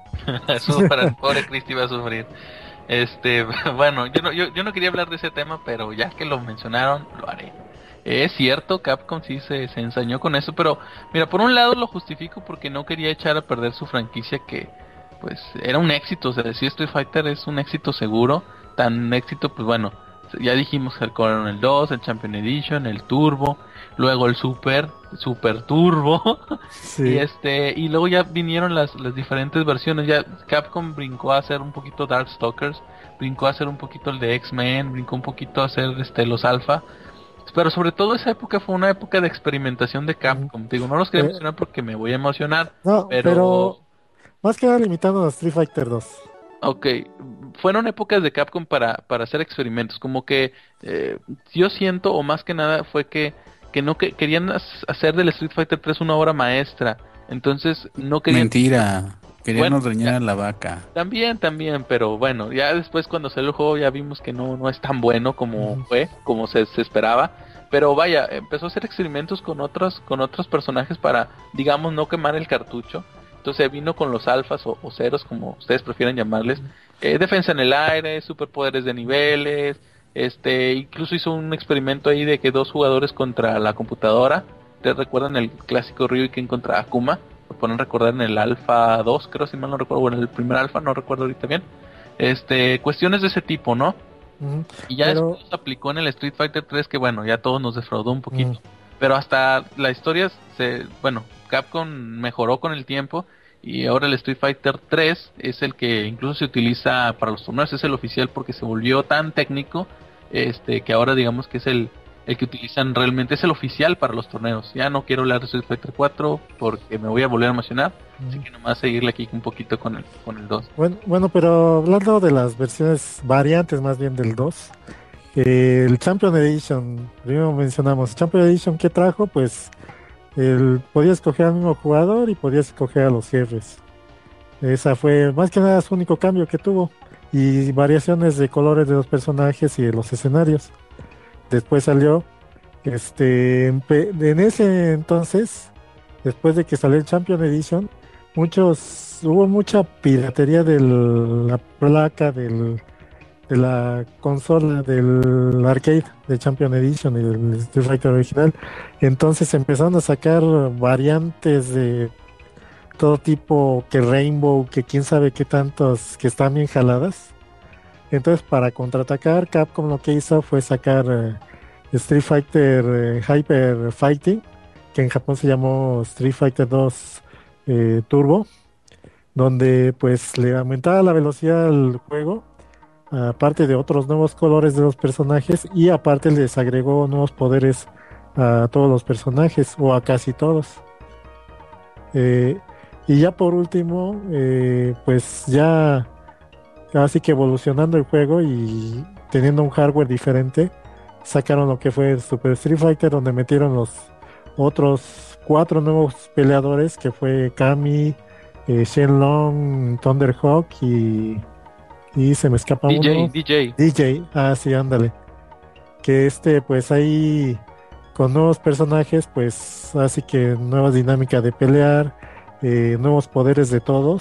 Eso para el pobre Cristi va a sufrir. Este, bueno, yo no, yo, yo no quería hablar de ese tema, pero ya que lo mencionaron, lo haré. Es cierto, Capcom sí se, se ensañó con eso, pero mira, por un lado lo justifico porque no quería echar a perder su franquicia que, pues, era un éxito. O sea, decir Street Fighter es un éxito seguro, tan éxito, pues bueno, ya dijimos que sacaron el dos, el Champion Edition, el Turbo, luego el Super, Super Turbo, Sí. y este, y luego ya vinieron las, las diferentes versiones. Ya Capcom brincó a hacer un poquito Darkstalkers, brincó a hacer un poquito el de X-Men, brincó un poquito a hacer este los Alpha. Pero sobre todo esa época fue una época de experimentación de Capcom. Digo, no los quería Eh, mencionar porque me voy a emocionar, No, pero... pero más que nada limitando a Street Fighter dos. Ok, fueron épocas de Capcom para, para hacer experimentos, como que eh, yo siento, o más que nada, fue que, que no que, querían hacer del Street Fighter tres una obra maestra, Entonces no querían... Mentira, querían Bueno, ordeñar ya. a la vaca. También, también, pero bueno, ya después cuando salió el juego ya vimos que no, no es tan bueno como Ujú. fue, como se, se esperaba. Pero vaya, empezó a hacer experimentos con otros, con otros personajes para, digamos, no quemar el cartucho. Entonces vino con los alfas o, o ceros, como ustedes prefieren llamarles, eh, defensa en el aire, superpoderes de niveles, este, incluso hizo un experimento ahí de que dos jugadores contra la computadora. ¿Ustedes recuerdan el clásico Ryuken contra Akuma? Lo pueden recordar en el Alpha dos, creo, si mal no recuerdo, o en el primer Alpha, no recuerdo ahorita bien. Este, cuestiones de ese tipo, ¿no? Ujú. Y ya Pero- después aplicó en el Street Fighter tres, que bueno, ya todos nos defraudó un poquito. Mm. Pero hasta la historia se, bueno, Capcom mejoró con el tiempo y ahora el Street Fighter tres es el que incluso se utiliza para los torneos, es el oficial porque se volvió tan técnico, este, que ahora digamos que es el el que utilizan realmente, es el oficial para los torneos. Ya no quiero hablar de Street Fighter cuatro porque me voy a volver a emocionar, así que nomás seguirle aquí un poquito con el con el dos. Bueno, bueno, pero hablando de las versiones variantes más bien del dos, eh, el Champion Edition, primero mencionamos, Champion Edition, ¿qué trajo? Pues el, podías escoger al mismo jugador y podías escoger a los jefes. Esa fue más que nada su único cambio que tuvo. Y variaciones de colores de los personajes y de los escenarios. Después salió, este, en, pe- en ese entonces, después de que salió el Champion Edition, muchos, hubo mucha piratería de la placa del, de la consola del arcade de Champion Edition y del Street Fighter original. Entonces empezaron a sacar variantes de todo tipo, que Rainbow, que quién sabe qué tantos, que están bien jaladas. Entonces, para contraatacar, Capcom lo que hizo fue sacar eh, Street Fighter eh, Hyper Fighting, que en Japón se llamó Street Fighter dos eh, Turbo, donde pues le aumentaba la velocidad al juego, aparte de otros nuevos colores de los personajes, y aparte les agregó nuevos poderes a todos los personajes, o a casi todos. Eh, y ya por último, eh, pues ya así que evolucionando el juego y teniendo un hardware diferente, sacaron lo que fue el Super Street Fighter, donde metieron los otros cuatro nuevos peleadores, que fue Kami, eh, Shenlong, Thunderhawk y, y se me escapa D J, uno. D J. D J, ah sí, ándale. Que este, pues ahí con nuevos personajes, pues así que nueva dinámica de pelear, eh, nuevos poderes de todos.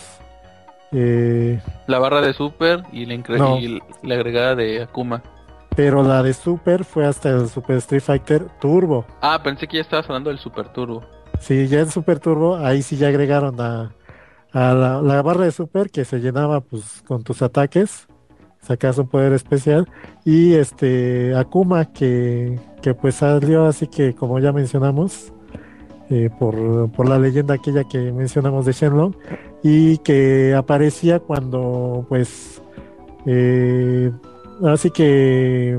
Eh, La barra de Super y la, incre- No. y la agregada de Akuma. pero la de Super fue hasta el Super Street Fighter Turbo. Ah, pensé que ya estabas hablando del Super Turbo. Sí, ya en Super Turbo, ahí sí ya agregaron a, a la, la barra de Super, que se llenaba pues con tus ataques, sacas un poder especial, y este Akuma, que, que pues salió así que como ya mencionamos, eh, por, por la leyenda aquella que mencionamos de Shenlong, y que aparecía cuando pues eh, así que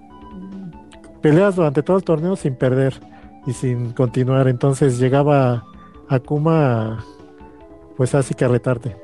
peleas durante todo el torneo sin perder y sin continuar. Entonces llegaba Akuma pues así que a retarte.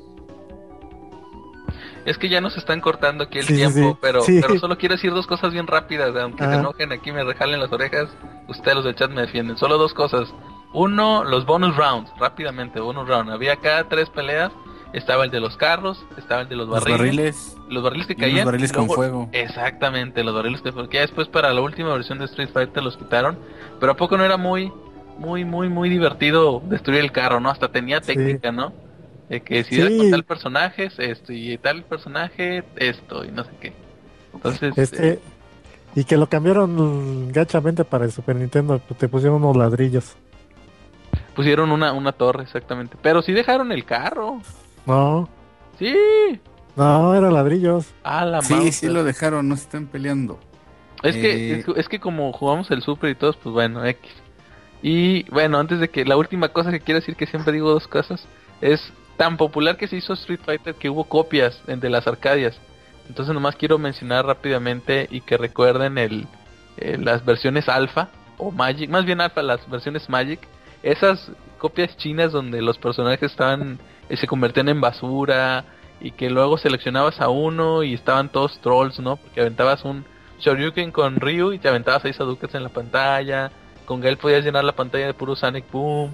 Es que ya nos están cortando aquí el Sí, sí, tiempo, sí. pero, Sí. pero solo quiero decir dos cosas bien rápidas, aunque se Ah. enojen aquí, me rejalen las orejas, ustedes los del chat me defienden. Solo dos cosas. Uno, los bonus rounds, rápidamente, bonus round. Había cada tres peleas, estaba el de los carros, estaba el de los Los barriles, barriles los barriles que y unos caían. barriles y con luego- fuego. Exactamente, los barriles que porque ya después para la última versión de Street Fighter los quitaron, pero a poco no era muy, muy, muy, muy divertido destruir el carro, ¿no? Hasta tenía Sí. técnica, ¿no? De que si Sí. era con tal personaje es esto y tal personaje esto y no sé qué. Entonces, Este eh, y que lo cambiaron gachamente para el Super Nintendo, te pusieron unos ladrillos. pusieron una, una torre exactamente, pero sí dejaron el carro. No, Sí, no, eran ladrillos. a la Sí, mouse. sí lo dejaron, no se están peleando. Es que, Eh, es, es que como jugamos el Super y todos, pues bueno, X. Y bueno, antes de que la última cosa que quiero decir, que siempre digo dos cosas, es tan popular que se hizo Street Fighter que hubo copias en- de las Arcadias. Entonces nomás quiero mencionar rápidamente y que recuerden el, eh, las versiones Alpha o Magic, más bien Alpha, las versiones Magic, esas copias chinas donde los personajes estaban, eh, se convertían en basura y que luego seleccionabas a uno y estaban todos trolls, ¿no? Porque aventabas un Shoryuken con Ryu y te aventabas seis Hadouken en la pantalla. Con Gale podías llenar la pantalla de puro Sonic Boom.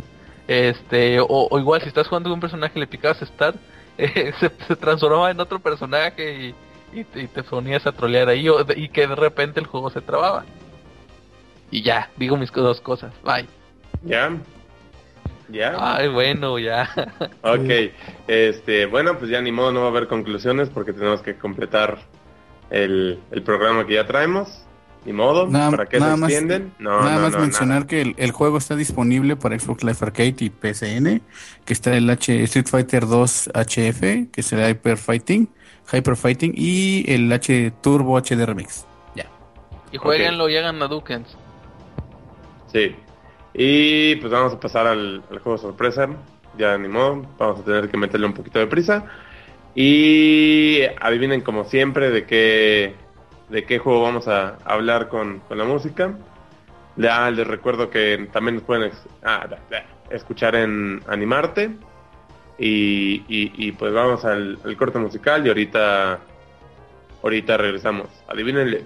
Este, o, o igual si estás jugando con un personaje y le picabas Start, eh, se, se transformaba en otro personaje y, y, te, y te ponías a trolear ahí, o, y que de repente el juego se trababa. Y ya, digo mis dos cosas, bye. ¿Ya? ¿Ya? Ay, bueno, ya. Ok, este, bueno, pues ya ni modo, no va a haber conclusiones porque tenemos que completar el, el programa que ya traemos. Ni modo, Nada, ¿para qué se nada más, extienden? No, nada no, más no, mencionar nada. que el, el juego está disponible para Xbox Live Arcade y P S N, que está el H Street Fighter dos H F, que es el Hyper Fighting, Hyper Fighting, y el H Turbo H D Remix. Ya. Y jueguenlo y hagan Hadouken. Sí. Y pues vamos a pasar al, al juego sorpresa. Ya ni modo, vamos a tener que meterle un poquito de prisa. Y adivinen como siempre de qué de qué juego vamos a hablar con, con la música. Ya les recuerdo que también nos pueden ex- ah, da, da, escuchar en Animarte. Y, y, y pues vamos al, al corte musical y ahorita ahorita regresamos. Adivínenle.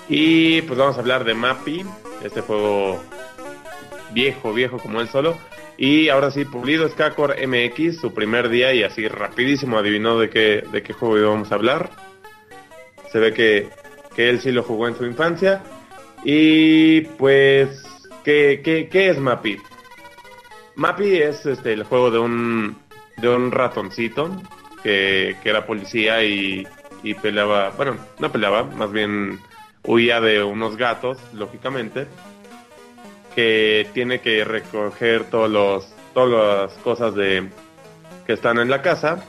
Y pues vamos a hablar de Mappy, este juego viejo, viejo como él solo. Y ahora sí, Pulido Skakor M X, su primer día, y así rapidísimo adivinó de qué, de qué juego íbamos a hablar. Se ve que, que él sí lo jugó en su infancia. Y pues, ¿qué, qué, qué es Mappy? Mappy es este, el juego de un, de un ratoncito que, que era policía y, y peleaba, bueno, no peleaba, más bien huía de unos gatos, lógicamente, que tiene que recoger todos los, todas las cosas de, que están en la casa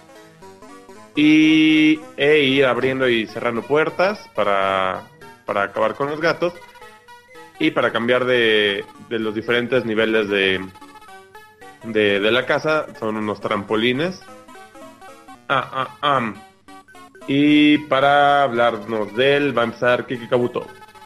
y e ir abriendo y cerrando puertas para, para acabar con los gatos y para cambiar de, de los diferentes niveles de, de, de la casa. Son unos trampolines. Ah, ah, ah. Y para hablarnos de él va a empezar Kiki Kabuto.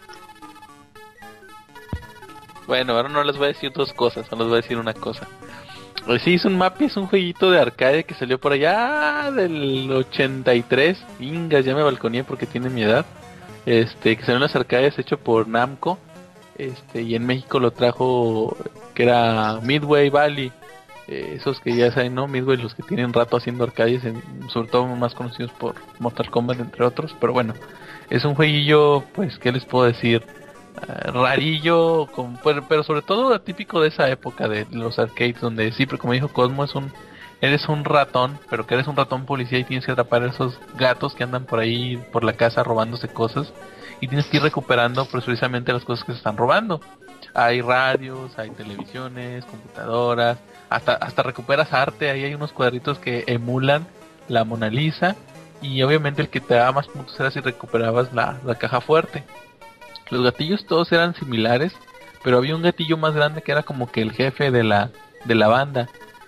Bueno, ahora no les voy a decir dos cosas, solo les voy a decir una cosa. Pues sí, es un Mappy, es un jueguito de arcade que salió por allá del ochenta y tres. Ingas, ya me balconeé porque tiene mi edad. Este, que salió en las arcades, hecho por Namco. Este, y en México lo trajo, que era Midway Valley. Eh, esos que ya saben, ¿no? Midway, los que tienen rato haciendo arcades, en, sobre todo más conocidos por Mortal Kombat, entre otros. Pero bueno, es un jueguillo, pues, ¿qué les puedo decir? Uh, rarillo, con, pero, pero sobre todo típico de esa época de los arcades, donde siempre, como dijo Cosmo, es un eres un ratón, pero que eres un ratón policía y tienes que atrapar a esos gatos que andan por ahí por la casa robándose cosas y tienes que ir recuperando pues, precisamente las cosas que se están robando. Hay radios, hay televisiones, computadoras, hasta hasta recuperas arte. Ahí hay unos cuadritos que emulan la Mona Lisa y obviamente el que te daba más puntos era si recuperabas la, la caja fuerte. Los gatillos todos eran similares, pero había un gatillo más grande que era como que el jefe de la de la banda.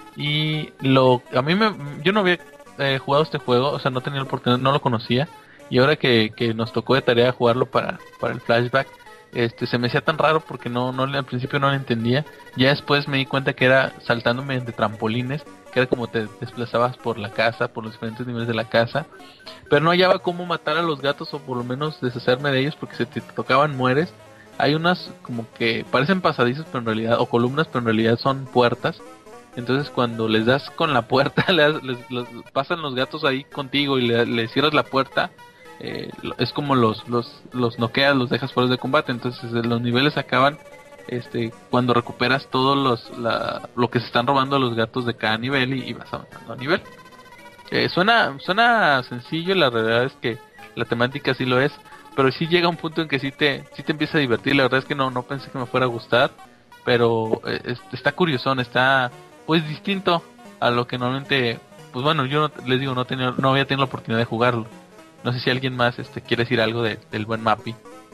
Y lo a mí me yo no había eh, jugado este juego, o sea, no tenía la oportunidad, no lo conocía. Y ahora que, que nos tocó de tarea jugarlo para, para el flashback, este se me hacía tan raro porque no no al principio no lo entendía. Ya después me di cuenta que era saltando mediante trampolines, que era como te desplazabas por la casa, por los diferentes niveles de la casa. Pero no hallaba cómo matar a los gatos o por lo menos deshacerme de ellos porque si te tocaban mueres. Hay unas como que parecen pasadizos pero en realidad, o columnas pero en realidad son puertas. Entonces cuando les das con la puerta, les, les, les pasan los gatos ahí contigo y le, le cierras la puerta, eh, es como los, los, los noqueas, los dejas fuera de combate. Entonces los niveles acaban este cuando recuperas todos los la, lo que se están robando los gatos de cada nivel y, y vas avanzando a nivel. Eh, suena suena sencillo, la realidad es que la temática sí lo es, pero sí llega un punto en que sí te sí te empieza a divertir. La verdad es que no no pensé que me fuera a gustar, pero eh, es, está curiosón, está pues distinto a lo que normalmente, pues bueno, yo no, les digo, no tenía no había tenido la oportunidad de jugarlo. No sé si alguien más este quiere decir algo de, del buen Mappy.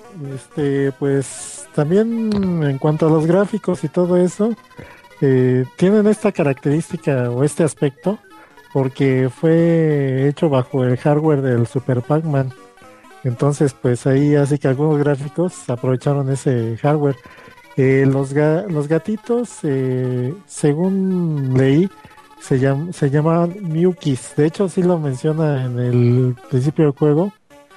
Este, pues también en cuanto a los gráficos y todo eso, eh, tienen esta característica o este aspecto porque fue hecho bajo el hardware del Super Pac-Man. Entonces, pues ahí así que algunos gráficos aprovecharon ese hardware. Eh, los, ga- los gatitos, eh, según leí, se, llam- se llamaban Miukis. De hecho, sí lo menciona en el principio del juego.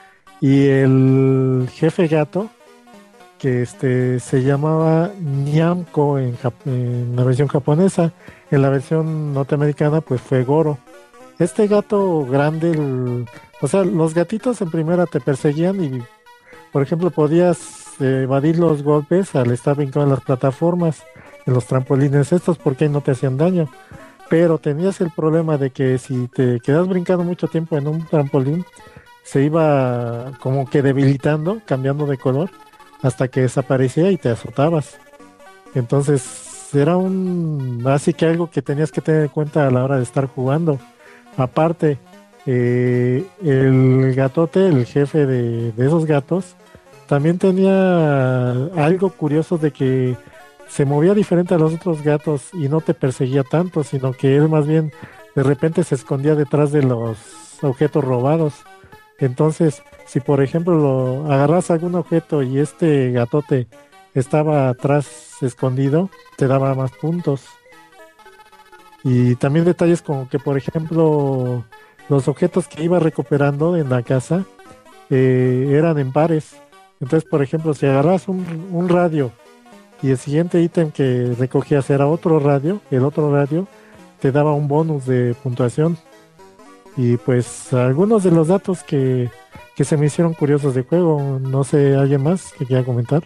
Y el jefe gato, que este se llamaba Nyamko en, Jap- en la versión japonesa. En la versión norteamericana, pues fue Goro. Este gato grande, el- o sea, los gatitos en primera te perseguían y, por ejemplo, podías eh, evadir los golpes al estar brincando en las plataformas, en los trampolines estos, porque ahí no te hacían daño. Pero tenías el problema de que si te quedas brincando mucho tiempo en un trampolín, se iba como que debilitando, cambiando de color, hasta que desaparecía y te azotabas. Entonces era un así que algo que tenías que tener en cuenta a la hora de estar jugando. Aparte, eh, el gatote, el jefe de, de esos gatos, también tenía algo curioso de que se movía diferente a los otros gatos y no te perseguía tanto, sino que él más bien de repente se escondía detrás de los objetos robados. Entonces, si por ejemplo lo agarras algún objeto y este gatote estaba atrás escondido, te daba más puntos. Y también detalles como que, por ejemplo, los objetos que iba recuperando en la casa eh, eran en pares. Entonces, por ejemplo, si agarras un, un radio y el siguiente ítem que recogías era otro radio, el otro radio te daba un bonus de puntuación. Y pues algunos de los datos que, que se me hicieron curiosos de juego, no sé, ¿alguien más que quiera comentar?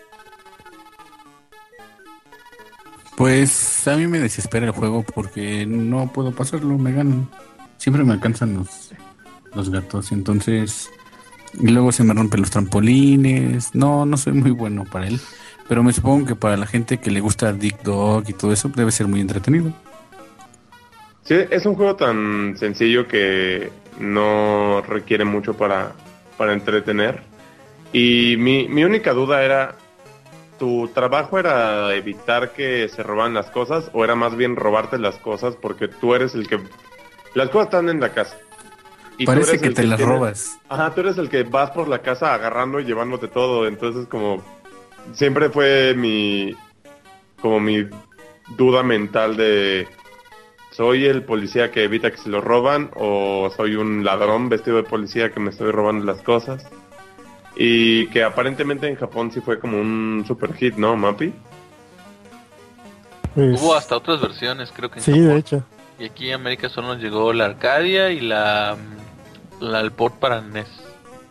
Pues a mí me desespera el juego porque no puedo pasarlo, me ganan. Siempre me alcanzan los, los gatos, entonces... Y luego se me rompen los trampolines. No, no soy muy bueno para él. Pero me supongo que para la gente que le gusta Dick Dog y todo eso, debe ser muy entretenido. Sí, es un juego tan sencillo que no requiere mucho para, para entretener. Y mi, mi única duda era, ¿tu trabajo era evitar que se robaran las cosas o era más bien robarte las cosas porque tú eres el que... Las cosas están en la casa. Y parece que te las tiene... robas. Ajá, tú eres el que vas por la casa agarrando y llevándote todo. Entonces como... Siempre fue mi... Como mi duda mental de... ¿Soy el policía que evita que se lo roban? ¿O soy un ladrón vestido de policía que me estoy robando las cosas? Y que aparentemente en Japón sí fue como un super hit, ¿no, Mappy? Pues... Hubo hasta otras versiones, creo que en sí, Japón. De hecho. Y aquí en América solo nos llegó la Arcadia y la... la el port para N E S.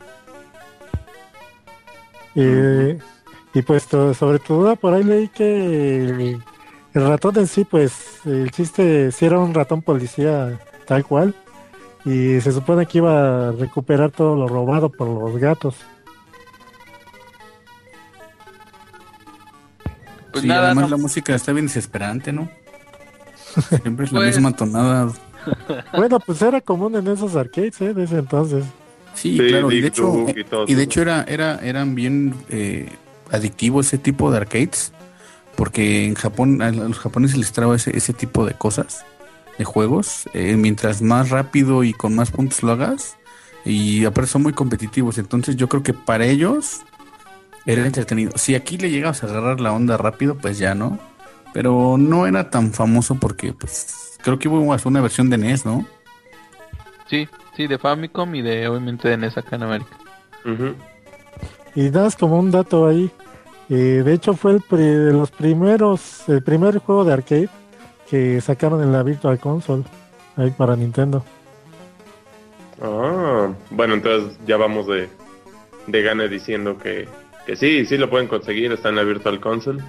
Eh, y pues to, sobre todo por ahí leí que el, el ratón en sí, pues el chiste sí era un ratón policía tal cual. Y se supone que iba a recuperar todo lo robado por los gatos. Pues sí, nada, además no... la música está bien desesperante, ¿no? Siempre es la pues... misma tonada. Bueno, pues era común en esos arcades, ¿eh? De ese entonces. Sí, sí, claro, y de hecho, y, y de hecho era, era, eran bien eh, adictivos ese tipo de arcades, porque en Japón, a los japoneses les traba ese, ese tipo de cosas, de juegos, eh, mientras más rápido y con más puntos lo hagas, y aparte son muy competitivos, entonces yo creo que para ellos era entretenido. Si aquí le llegabas a agarrar la onda rápido, pues ya no, pero no era tan famoso porque, pues, creo que hubo una versión de N E S, ¿no? Sí, sí, de Famicom y de obviamente de N E S acá en América. Uh-huh. Y das como un dato ahí. Eh, de hecho fue el pri- de los primeros, el primer juego de arcade que sacaron en la Virtual Console ahí para Nintendo. Ah, bueno, entonces ya vamos de, de gana diciendo que, que sí, sí lo pueden conseguir, está en la Virtual Console.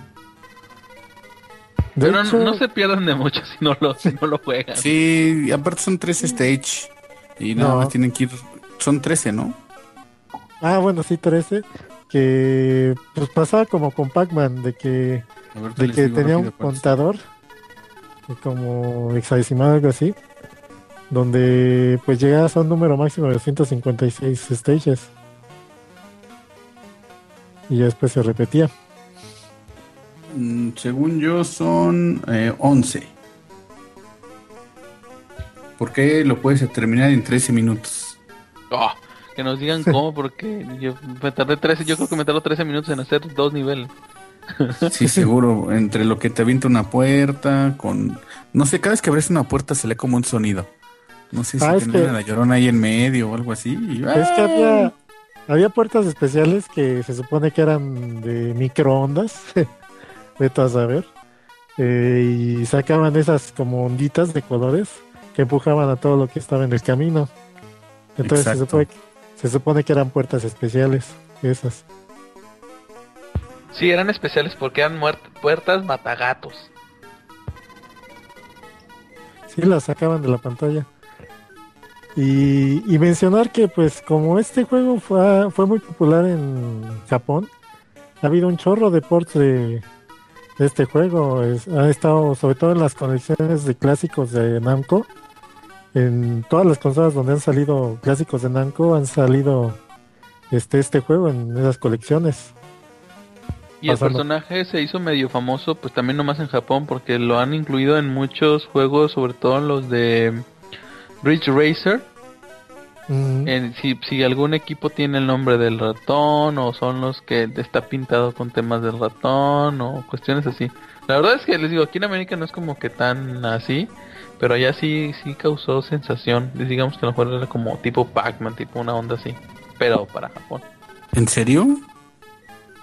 De Pero hecho... no, no se pierdan de mucho si no lo, si no lo juegan. Sí, aparte son tres stage. Y nada no. más tienen que ir... Son trece, ¿no? Ah, bueno, sí, trece. Que pues pasaba como con Pac-Man, de que, de que tenía un contador, como hexadecimal, algo así, donde pues llegabas a un número máximo de ciento cincuenta y seis stages. Y ya después se repetía. Mm, según yo son eh, once. ¿Por qué lo puedes terminar en trece minutos? Oh, que nos digan cómo, porque yo me tardé trece, yo creo que me tardó trece minutos en hacer dos niveles. Sí, seguro, entre lo que te avienta una puerta, con... No sé, cada vez que abres una puerta se lee como un sonido. No sé si ah, tendrán que... la llorona ahí en medio o algo así. Y... Es que había, había puertas especiales que se supone que eran de microondas, vete a saber, eh, y sacaban esas como onditas de colores que empujaban a todo lo que estaba en el camino. Entonces se supone, que, se supone que eran puertas especiales, esas. Sí, eran especiales porque eran muert- puertas matagatos. Sí, las sacaban de la pantalla. Y, y mencionar que pues como este juego fue, fue muy popular en Japón, ha habido un chorro de ports de, de este juego. Es, ha estado sobre todo en las colecciones de clásicos de Namco. En todas las consolas donde han salido clásicos de Namco han salido este, este juego en esas colecciones. Y pasando. El personaje se hizo medio famoso, pues también nomás en Japón, porque lo han incluido en muchos juegos, sobre todo en los de Bridge Racer. Uh-huh. En, si, si algún equipo tiene el nombre del ratón, o son los que está pintado con temas del ratón, o cuestiones así. La verdad es que les digo, aquí en América no es como que tan así, pero allá sí, sí causó sensación. Digamos que a lo mejor era como tipo Pac-Man, tipo una onda así, pero para Japón. ¿En serio?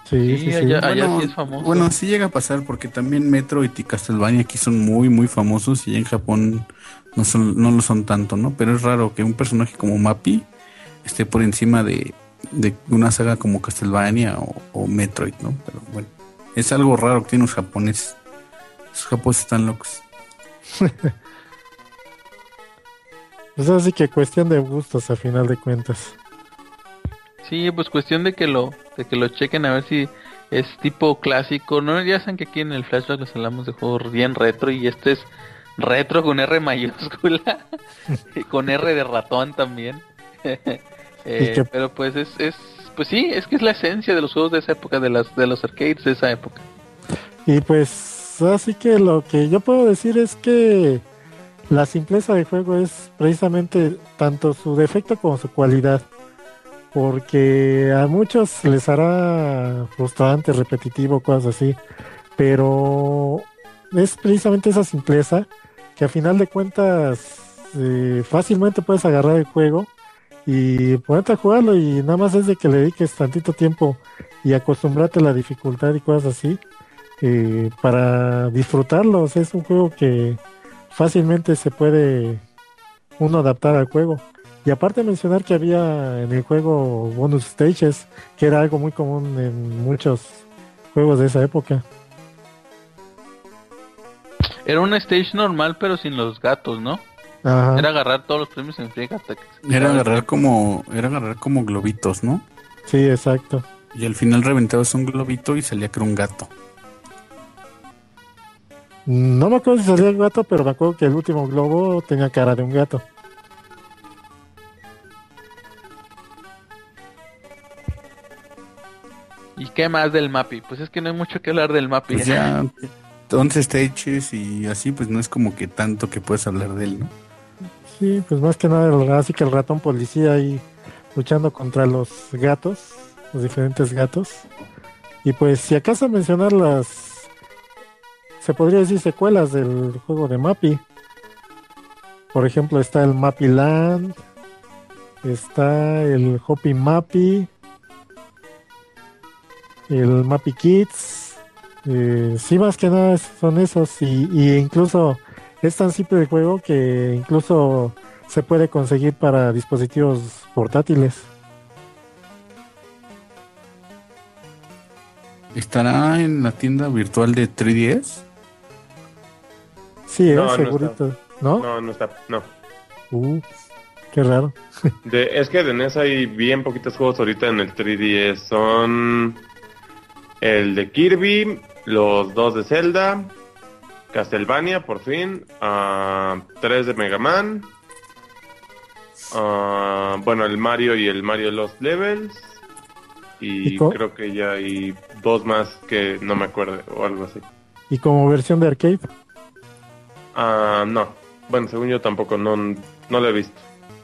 Sí, Sí, sí, sí. allá, allá Bueno, sí es famoso. bueno, sí llega a pasar porque también Metroid y Castlevania aquí son muy, muy famosos y en Japón no son, no lo son tanto, ¿no? Pero es raro que un personaje como Mappy esté por encima de, de una saga como Castlevania o, o Metroid, ¿no? Pero bueno, es algo raro que tienen los japoneses. Los japoneses están locos. Pues así que cuestión de gustos a final de cuentas. Sí, pues cuestión de que lo, de que lo chequen a ver si es tipo clásico, ¿no? Ya saben que aquí en el flashback les hablamos de juegos bien retro y este es retro con R mayúscula y con R de ratón también. Y Eh, que pero pues es, es, pues sí, es que es la esencia de los juegos de esa época, de las, de los arcades de esa época. Y pues así que lo que yo puedo decir es que la simpleza del juego es precisamente tanto su defecto como su cualidad, porque a muchos les hará frustrante, repetitivo, cosas así, pero es precisamente esa simpleza que a final de cuentas eh, fácilmente puedes agarrar el juego y ponerte a jugarlo y nada más es de que le dediques tantito tiempo y acostumbrarte a la dificultad y cosas así eh, para disfrutarlo. O sea, es un juego que fácilmente se puede uno adaptar al juego. Y aparte mencionar que había en el juego bonus stages, que era algo muy común en muchos juegos de esa época. Era un stage normal pero sin los gatos, ¿no? Ajá. Era agarrar todos los premios en friega hasta que se Era acabara el agarrar tiempo. como, era agarrar como globitos, ¿no? Sí, exacto. Y al final reventabas un globito y salía que era un gato. No me acuerdo si salía el gato, pero me acuerdo que el último globo tenía cara de un gato. ¿Y qué más del Mappy? Pues es que no hay mucho que hablar del Mappy. Pues ya once stages y así, pues no es como que tanto que puedes hablar de él, ¿no? Sí, pues más que nada, el- así que el ratón policía ahí luchando contra los gatos, los diferentes gatos. Y pues si acaso mencionar las, se podría decir secuelas del juego de Mappy. Por ejemplo, está el Mappy Land, está el Hoppy Mappy, el Mappy Kids. Eh, sí, más que nada son esos y, y incluso es tan simple el juego que incluso se puede conseguir para dispositivos portátiles. ¿Estará en la tienda virtual de tres D S? Sí, No, eh, no segurito. ¿No? No, no está, no. Uh, qué raro. De, es que de N E S hay bien poquitos juegos ahorita en el tres D S. Son el de Kirby, los dos de Zelda, Castlevania, por fin, ah, tres de Mega Man, ah, bueno, el Mario y el Mario Lost Levels, y ¿Y co- creo que ya hay dos más que no me acuerdo, o algo así. Y como versión de arcade. Ah, no, bueno, según yo tampoco, no, no lo he visto.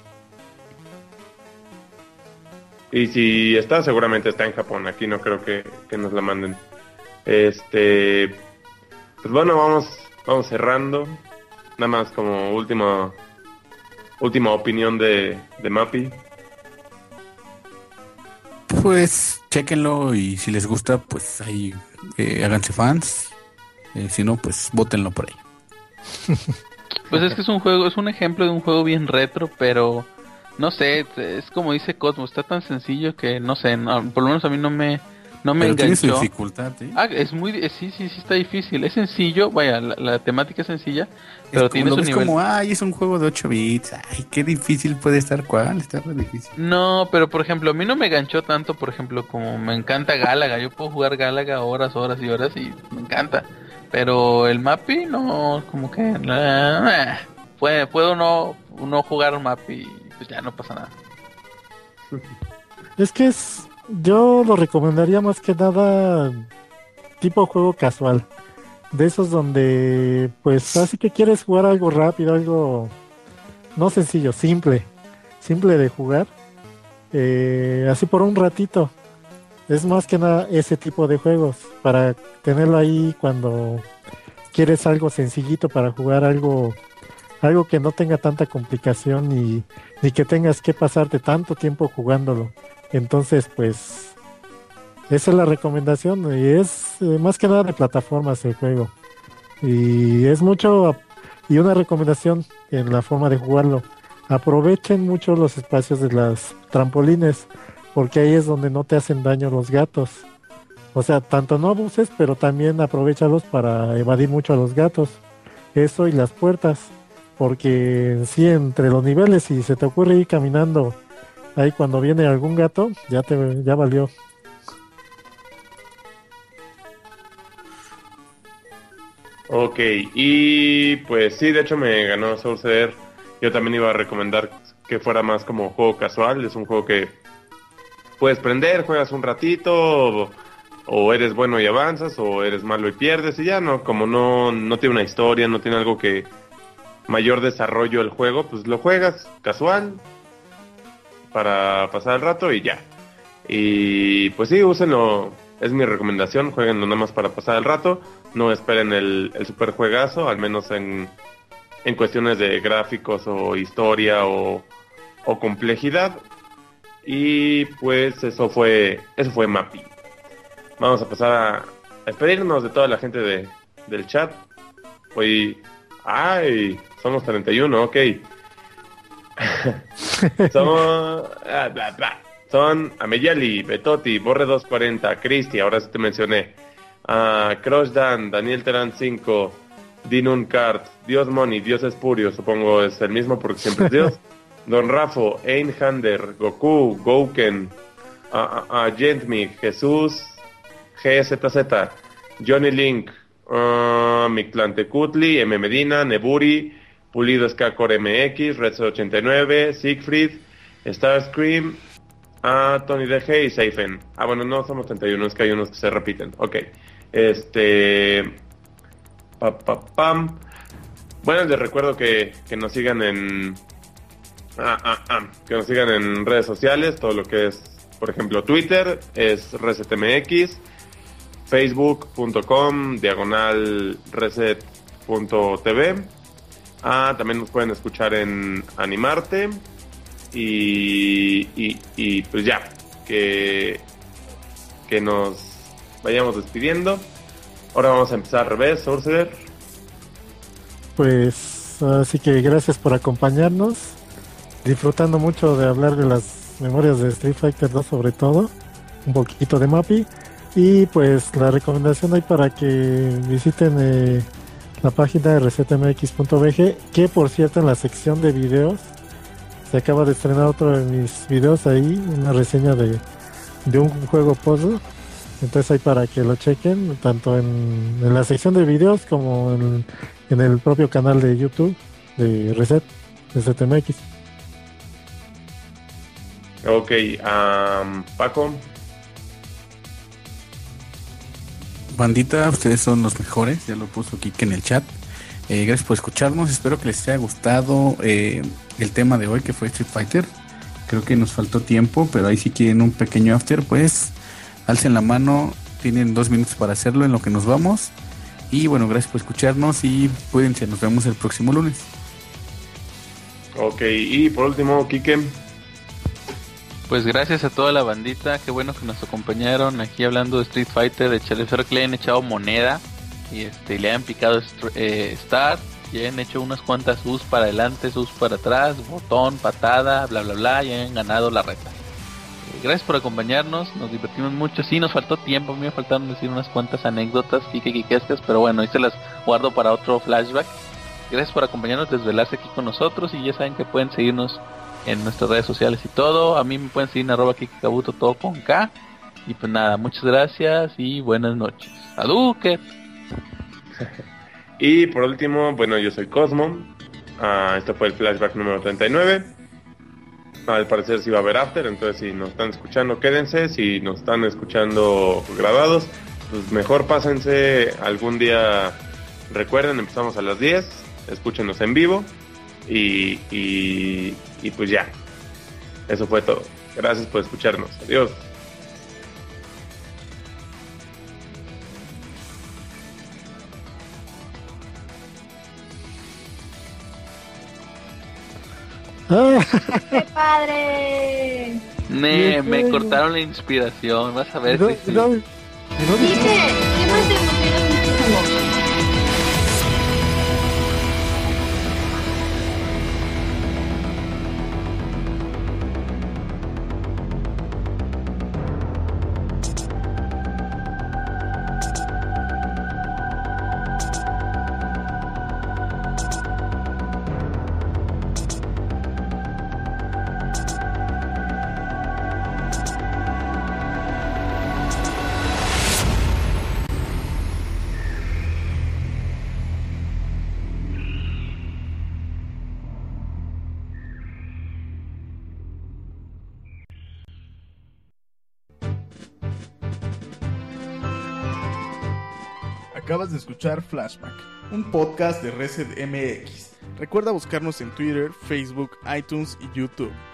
Y si está, seguramente está en Japón. Aquí no creo que, que nos la manden. Este, pues bueno, vamos, vamos cerrando. Nada más como última, última opinión de, de Mappy. Pues chéquenlo y si les gusta, pues ahí eh, háganse fans. Eh, si no, pues bótenlo por ahí. Pues es que es un juego, es un ejemplo de un juego bien retro, pero no sé, es como dice Cosmo, está tan sencillo que no sé, no, por lo menos a mí no me no me Pero tiene su enganchó. dificultad, ¿eh? Ah, es muy eh, sí, sí, sí está difícil, es sencillo, vaya, la, la temática es sencilla, pero Es como, tiene lo su ves nivel. como, ay, es un juego de ocho bits. Ay, qué difícil puede estar. ¿Cuál? Está re difícil. No, pero por ejemplo, a mí no me enganchó tanto, por ejemplo, como me encanta Galaga, yo puedo jugar Galaga horas, horas y horas y me encanta. Pero el Mappy no, como que eh, puede, puedo no, no jugar Mappy y pues ya no pasa nada. Es que es, yo lo recomendaría más que nada tipo juego casual. De esos donde, pues, así que quieres jugar algo rápido, algo no sencillo, simple, simple de jugar, eh, así por un ratito. Es más que nada ese tipo de juegos para tenerlo ahí cuando quieres algo sencillito para jugar algo, algo que no tenga tanta complicación ni, ni que tengas que pasarte tanto tiempo jugándolo. Entonces, pues, esa es la recomendación y es eh, más que nada de plataformas el juego. Y es mucho, y una recomendación en la forma de jugarlo. Aprovechen mucho los espacios de las trampolines, porque ahí es donde no te hacen daño los gatos. O sea, tanto no abuses, pero también aprovechalos para evadir mucho a los gatos. Eso y las puertas, porque sí, entre los niveles, si se te ocurre ir caminando ahí cuando viene algún gato, ya te ya valió. Ok, y pues sí, de hecho me ganó Sorcerer. Yo también iba a recomendar que fuera más como juego casual. Es un juego que puedes prender, juegas un ratito, o, o eres bueno y avanzas, o eres malo y pierdes, y ya no, como no, no tiene una historia, no tiene algo que mayor desarrollo el juego, pues lo juegas casual para pasar el rato y ya. Y pues sí, úsenlo, es mi recomendación, jueguenlo nada más para pasar el rato, no esperen el, el super juegazo, al menos en, en cuestiones de gráficos o historia o, o complejidad. Y pues eso fue, eso fue Mappy. Vamos a pasar a, a despedirnos de toda la gente de, del chat. Hoy, ay, somos treinta y uno, ok. Somos... Ah, bla, bla. Son Ameyali, Betotti, Borre doscientos cuarenta, Cristi, ahora sí te mencioné. Uh, Crush Dan, Daniel Terán cinco, Dinun Kart, Dios Money, Dios Espurio, supongo es el mismo porque siempre es Dios. Don Rafo, Einhander, Goku, Gouken, uh, uh, uh, Gentmig, Jesús, G Z Z, Johnny Link, uh, Mictlantecutli, M. Medina, Neburi, Pulido Skakor M X, Red ochenta y nueve, Siegfried, Starscream, a Tony D G y Seifen. Ah, bueno, no somos treinta y uno, es que hay unos que se repiten. Ok. Este... Pa, pa, pam. Bueno, les recuerdo que, que nos sigan en... Ah, ah, ah. Que nos sigan en redes sociales. Todo lo que es, por ejemplo, Twitter es ResetMX. Facebook punto com diagonal reset punto t v. Ah, también nos pueden escuchar en Animarte. Y, y, y pues ya, que, que nos vayamos despidiendo. Ahora vamos a empezar al revés, Sorcerer. Pues así que gracias por acompañarnos, disfrutando mucho de hablar de las memorias de Street Fighter dos, sobre todo un poquito de Mappy. Y pues la recomendación hay para que visiten eh, la página de reset m x punto b g, que por cierto en la sección de videos se acaba de estrenar otro de mis videos ahí, una reseña de, de un juego puzzle. Entonces hay para que lo chequen, tanto en, en la sección de videos como en, en el propio canal de YouTube de Reset, Reset M X. Ok, um, Paco. Bandita, ustedes son los mejores, ya lo puso Kike en el chat. Eh, gracias por escucharnos, espero que les haya gustado eh, el tema de hoy, que fue Street Fighter. Creo que nos faltó tiempo, pero ahí si quieren un pequeño after, pues alcen la mano, tienen dos minutos para hacerlo en lo que nos vamos. Y bueno, gracias por escucharnos y cuídense, nos vemos el próximo lunes. Ok, y por último, Kike. Pues gracias a toda la bandita, qué bueno que nos acompañaron aquí hablando de Street Fighter, de Chale, espero que le hayan echado moneda y este le hayan picado eh, Start, y hayan hecho unas cuantas U's para adelante, U's para atrás, botón, patada, bla bla bla, y hayan ganado la reta. Eh, gracias por acompañarnos, nos divertimos mucho, sí nos faltó tiempo, a mí me faltaron decir unas cuantas anécdotas kikikikescas, pero bueno, ahí se las guardo para otro flashback. Gracias por acompañarnos, desvelarse aquí con nosotros, y ya saben que pueden seguirnos en nuestras redes sociales y todo. A mí me pueden seguir en arroba kikikabuto, todo con K. Y pues nada, muchas gracias y buenas noches. Hadouken. Y por último, bueno, yo soy Cosmo. Uh, esto fue el flashback número treinta y nueve. Al parecer sí va a haber after, entonces si nos están escuchando quédense, si nos están escuchando grabados, pues mejor pásense algún día. Recuerden, empezamos a las diez, escúchenos en vivo y, y, y pues ya, eso fue todo. Gracias por escucharnos, adiós. ¡Qué padre! Ne, me cortaron la inspiración, vas a ver No, si sí. no, y no Dice, ¿qué más te emociona muchísimo? Acabas de escuchar Flashback, un podcast de Reset M X. Recuerda buscarnos en Twitter, Facebook, iTunes y YouTube.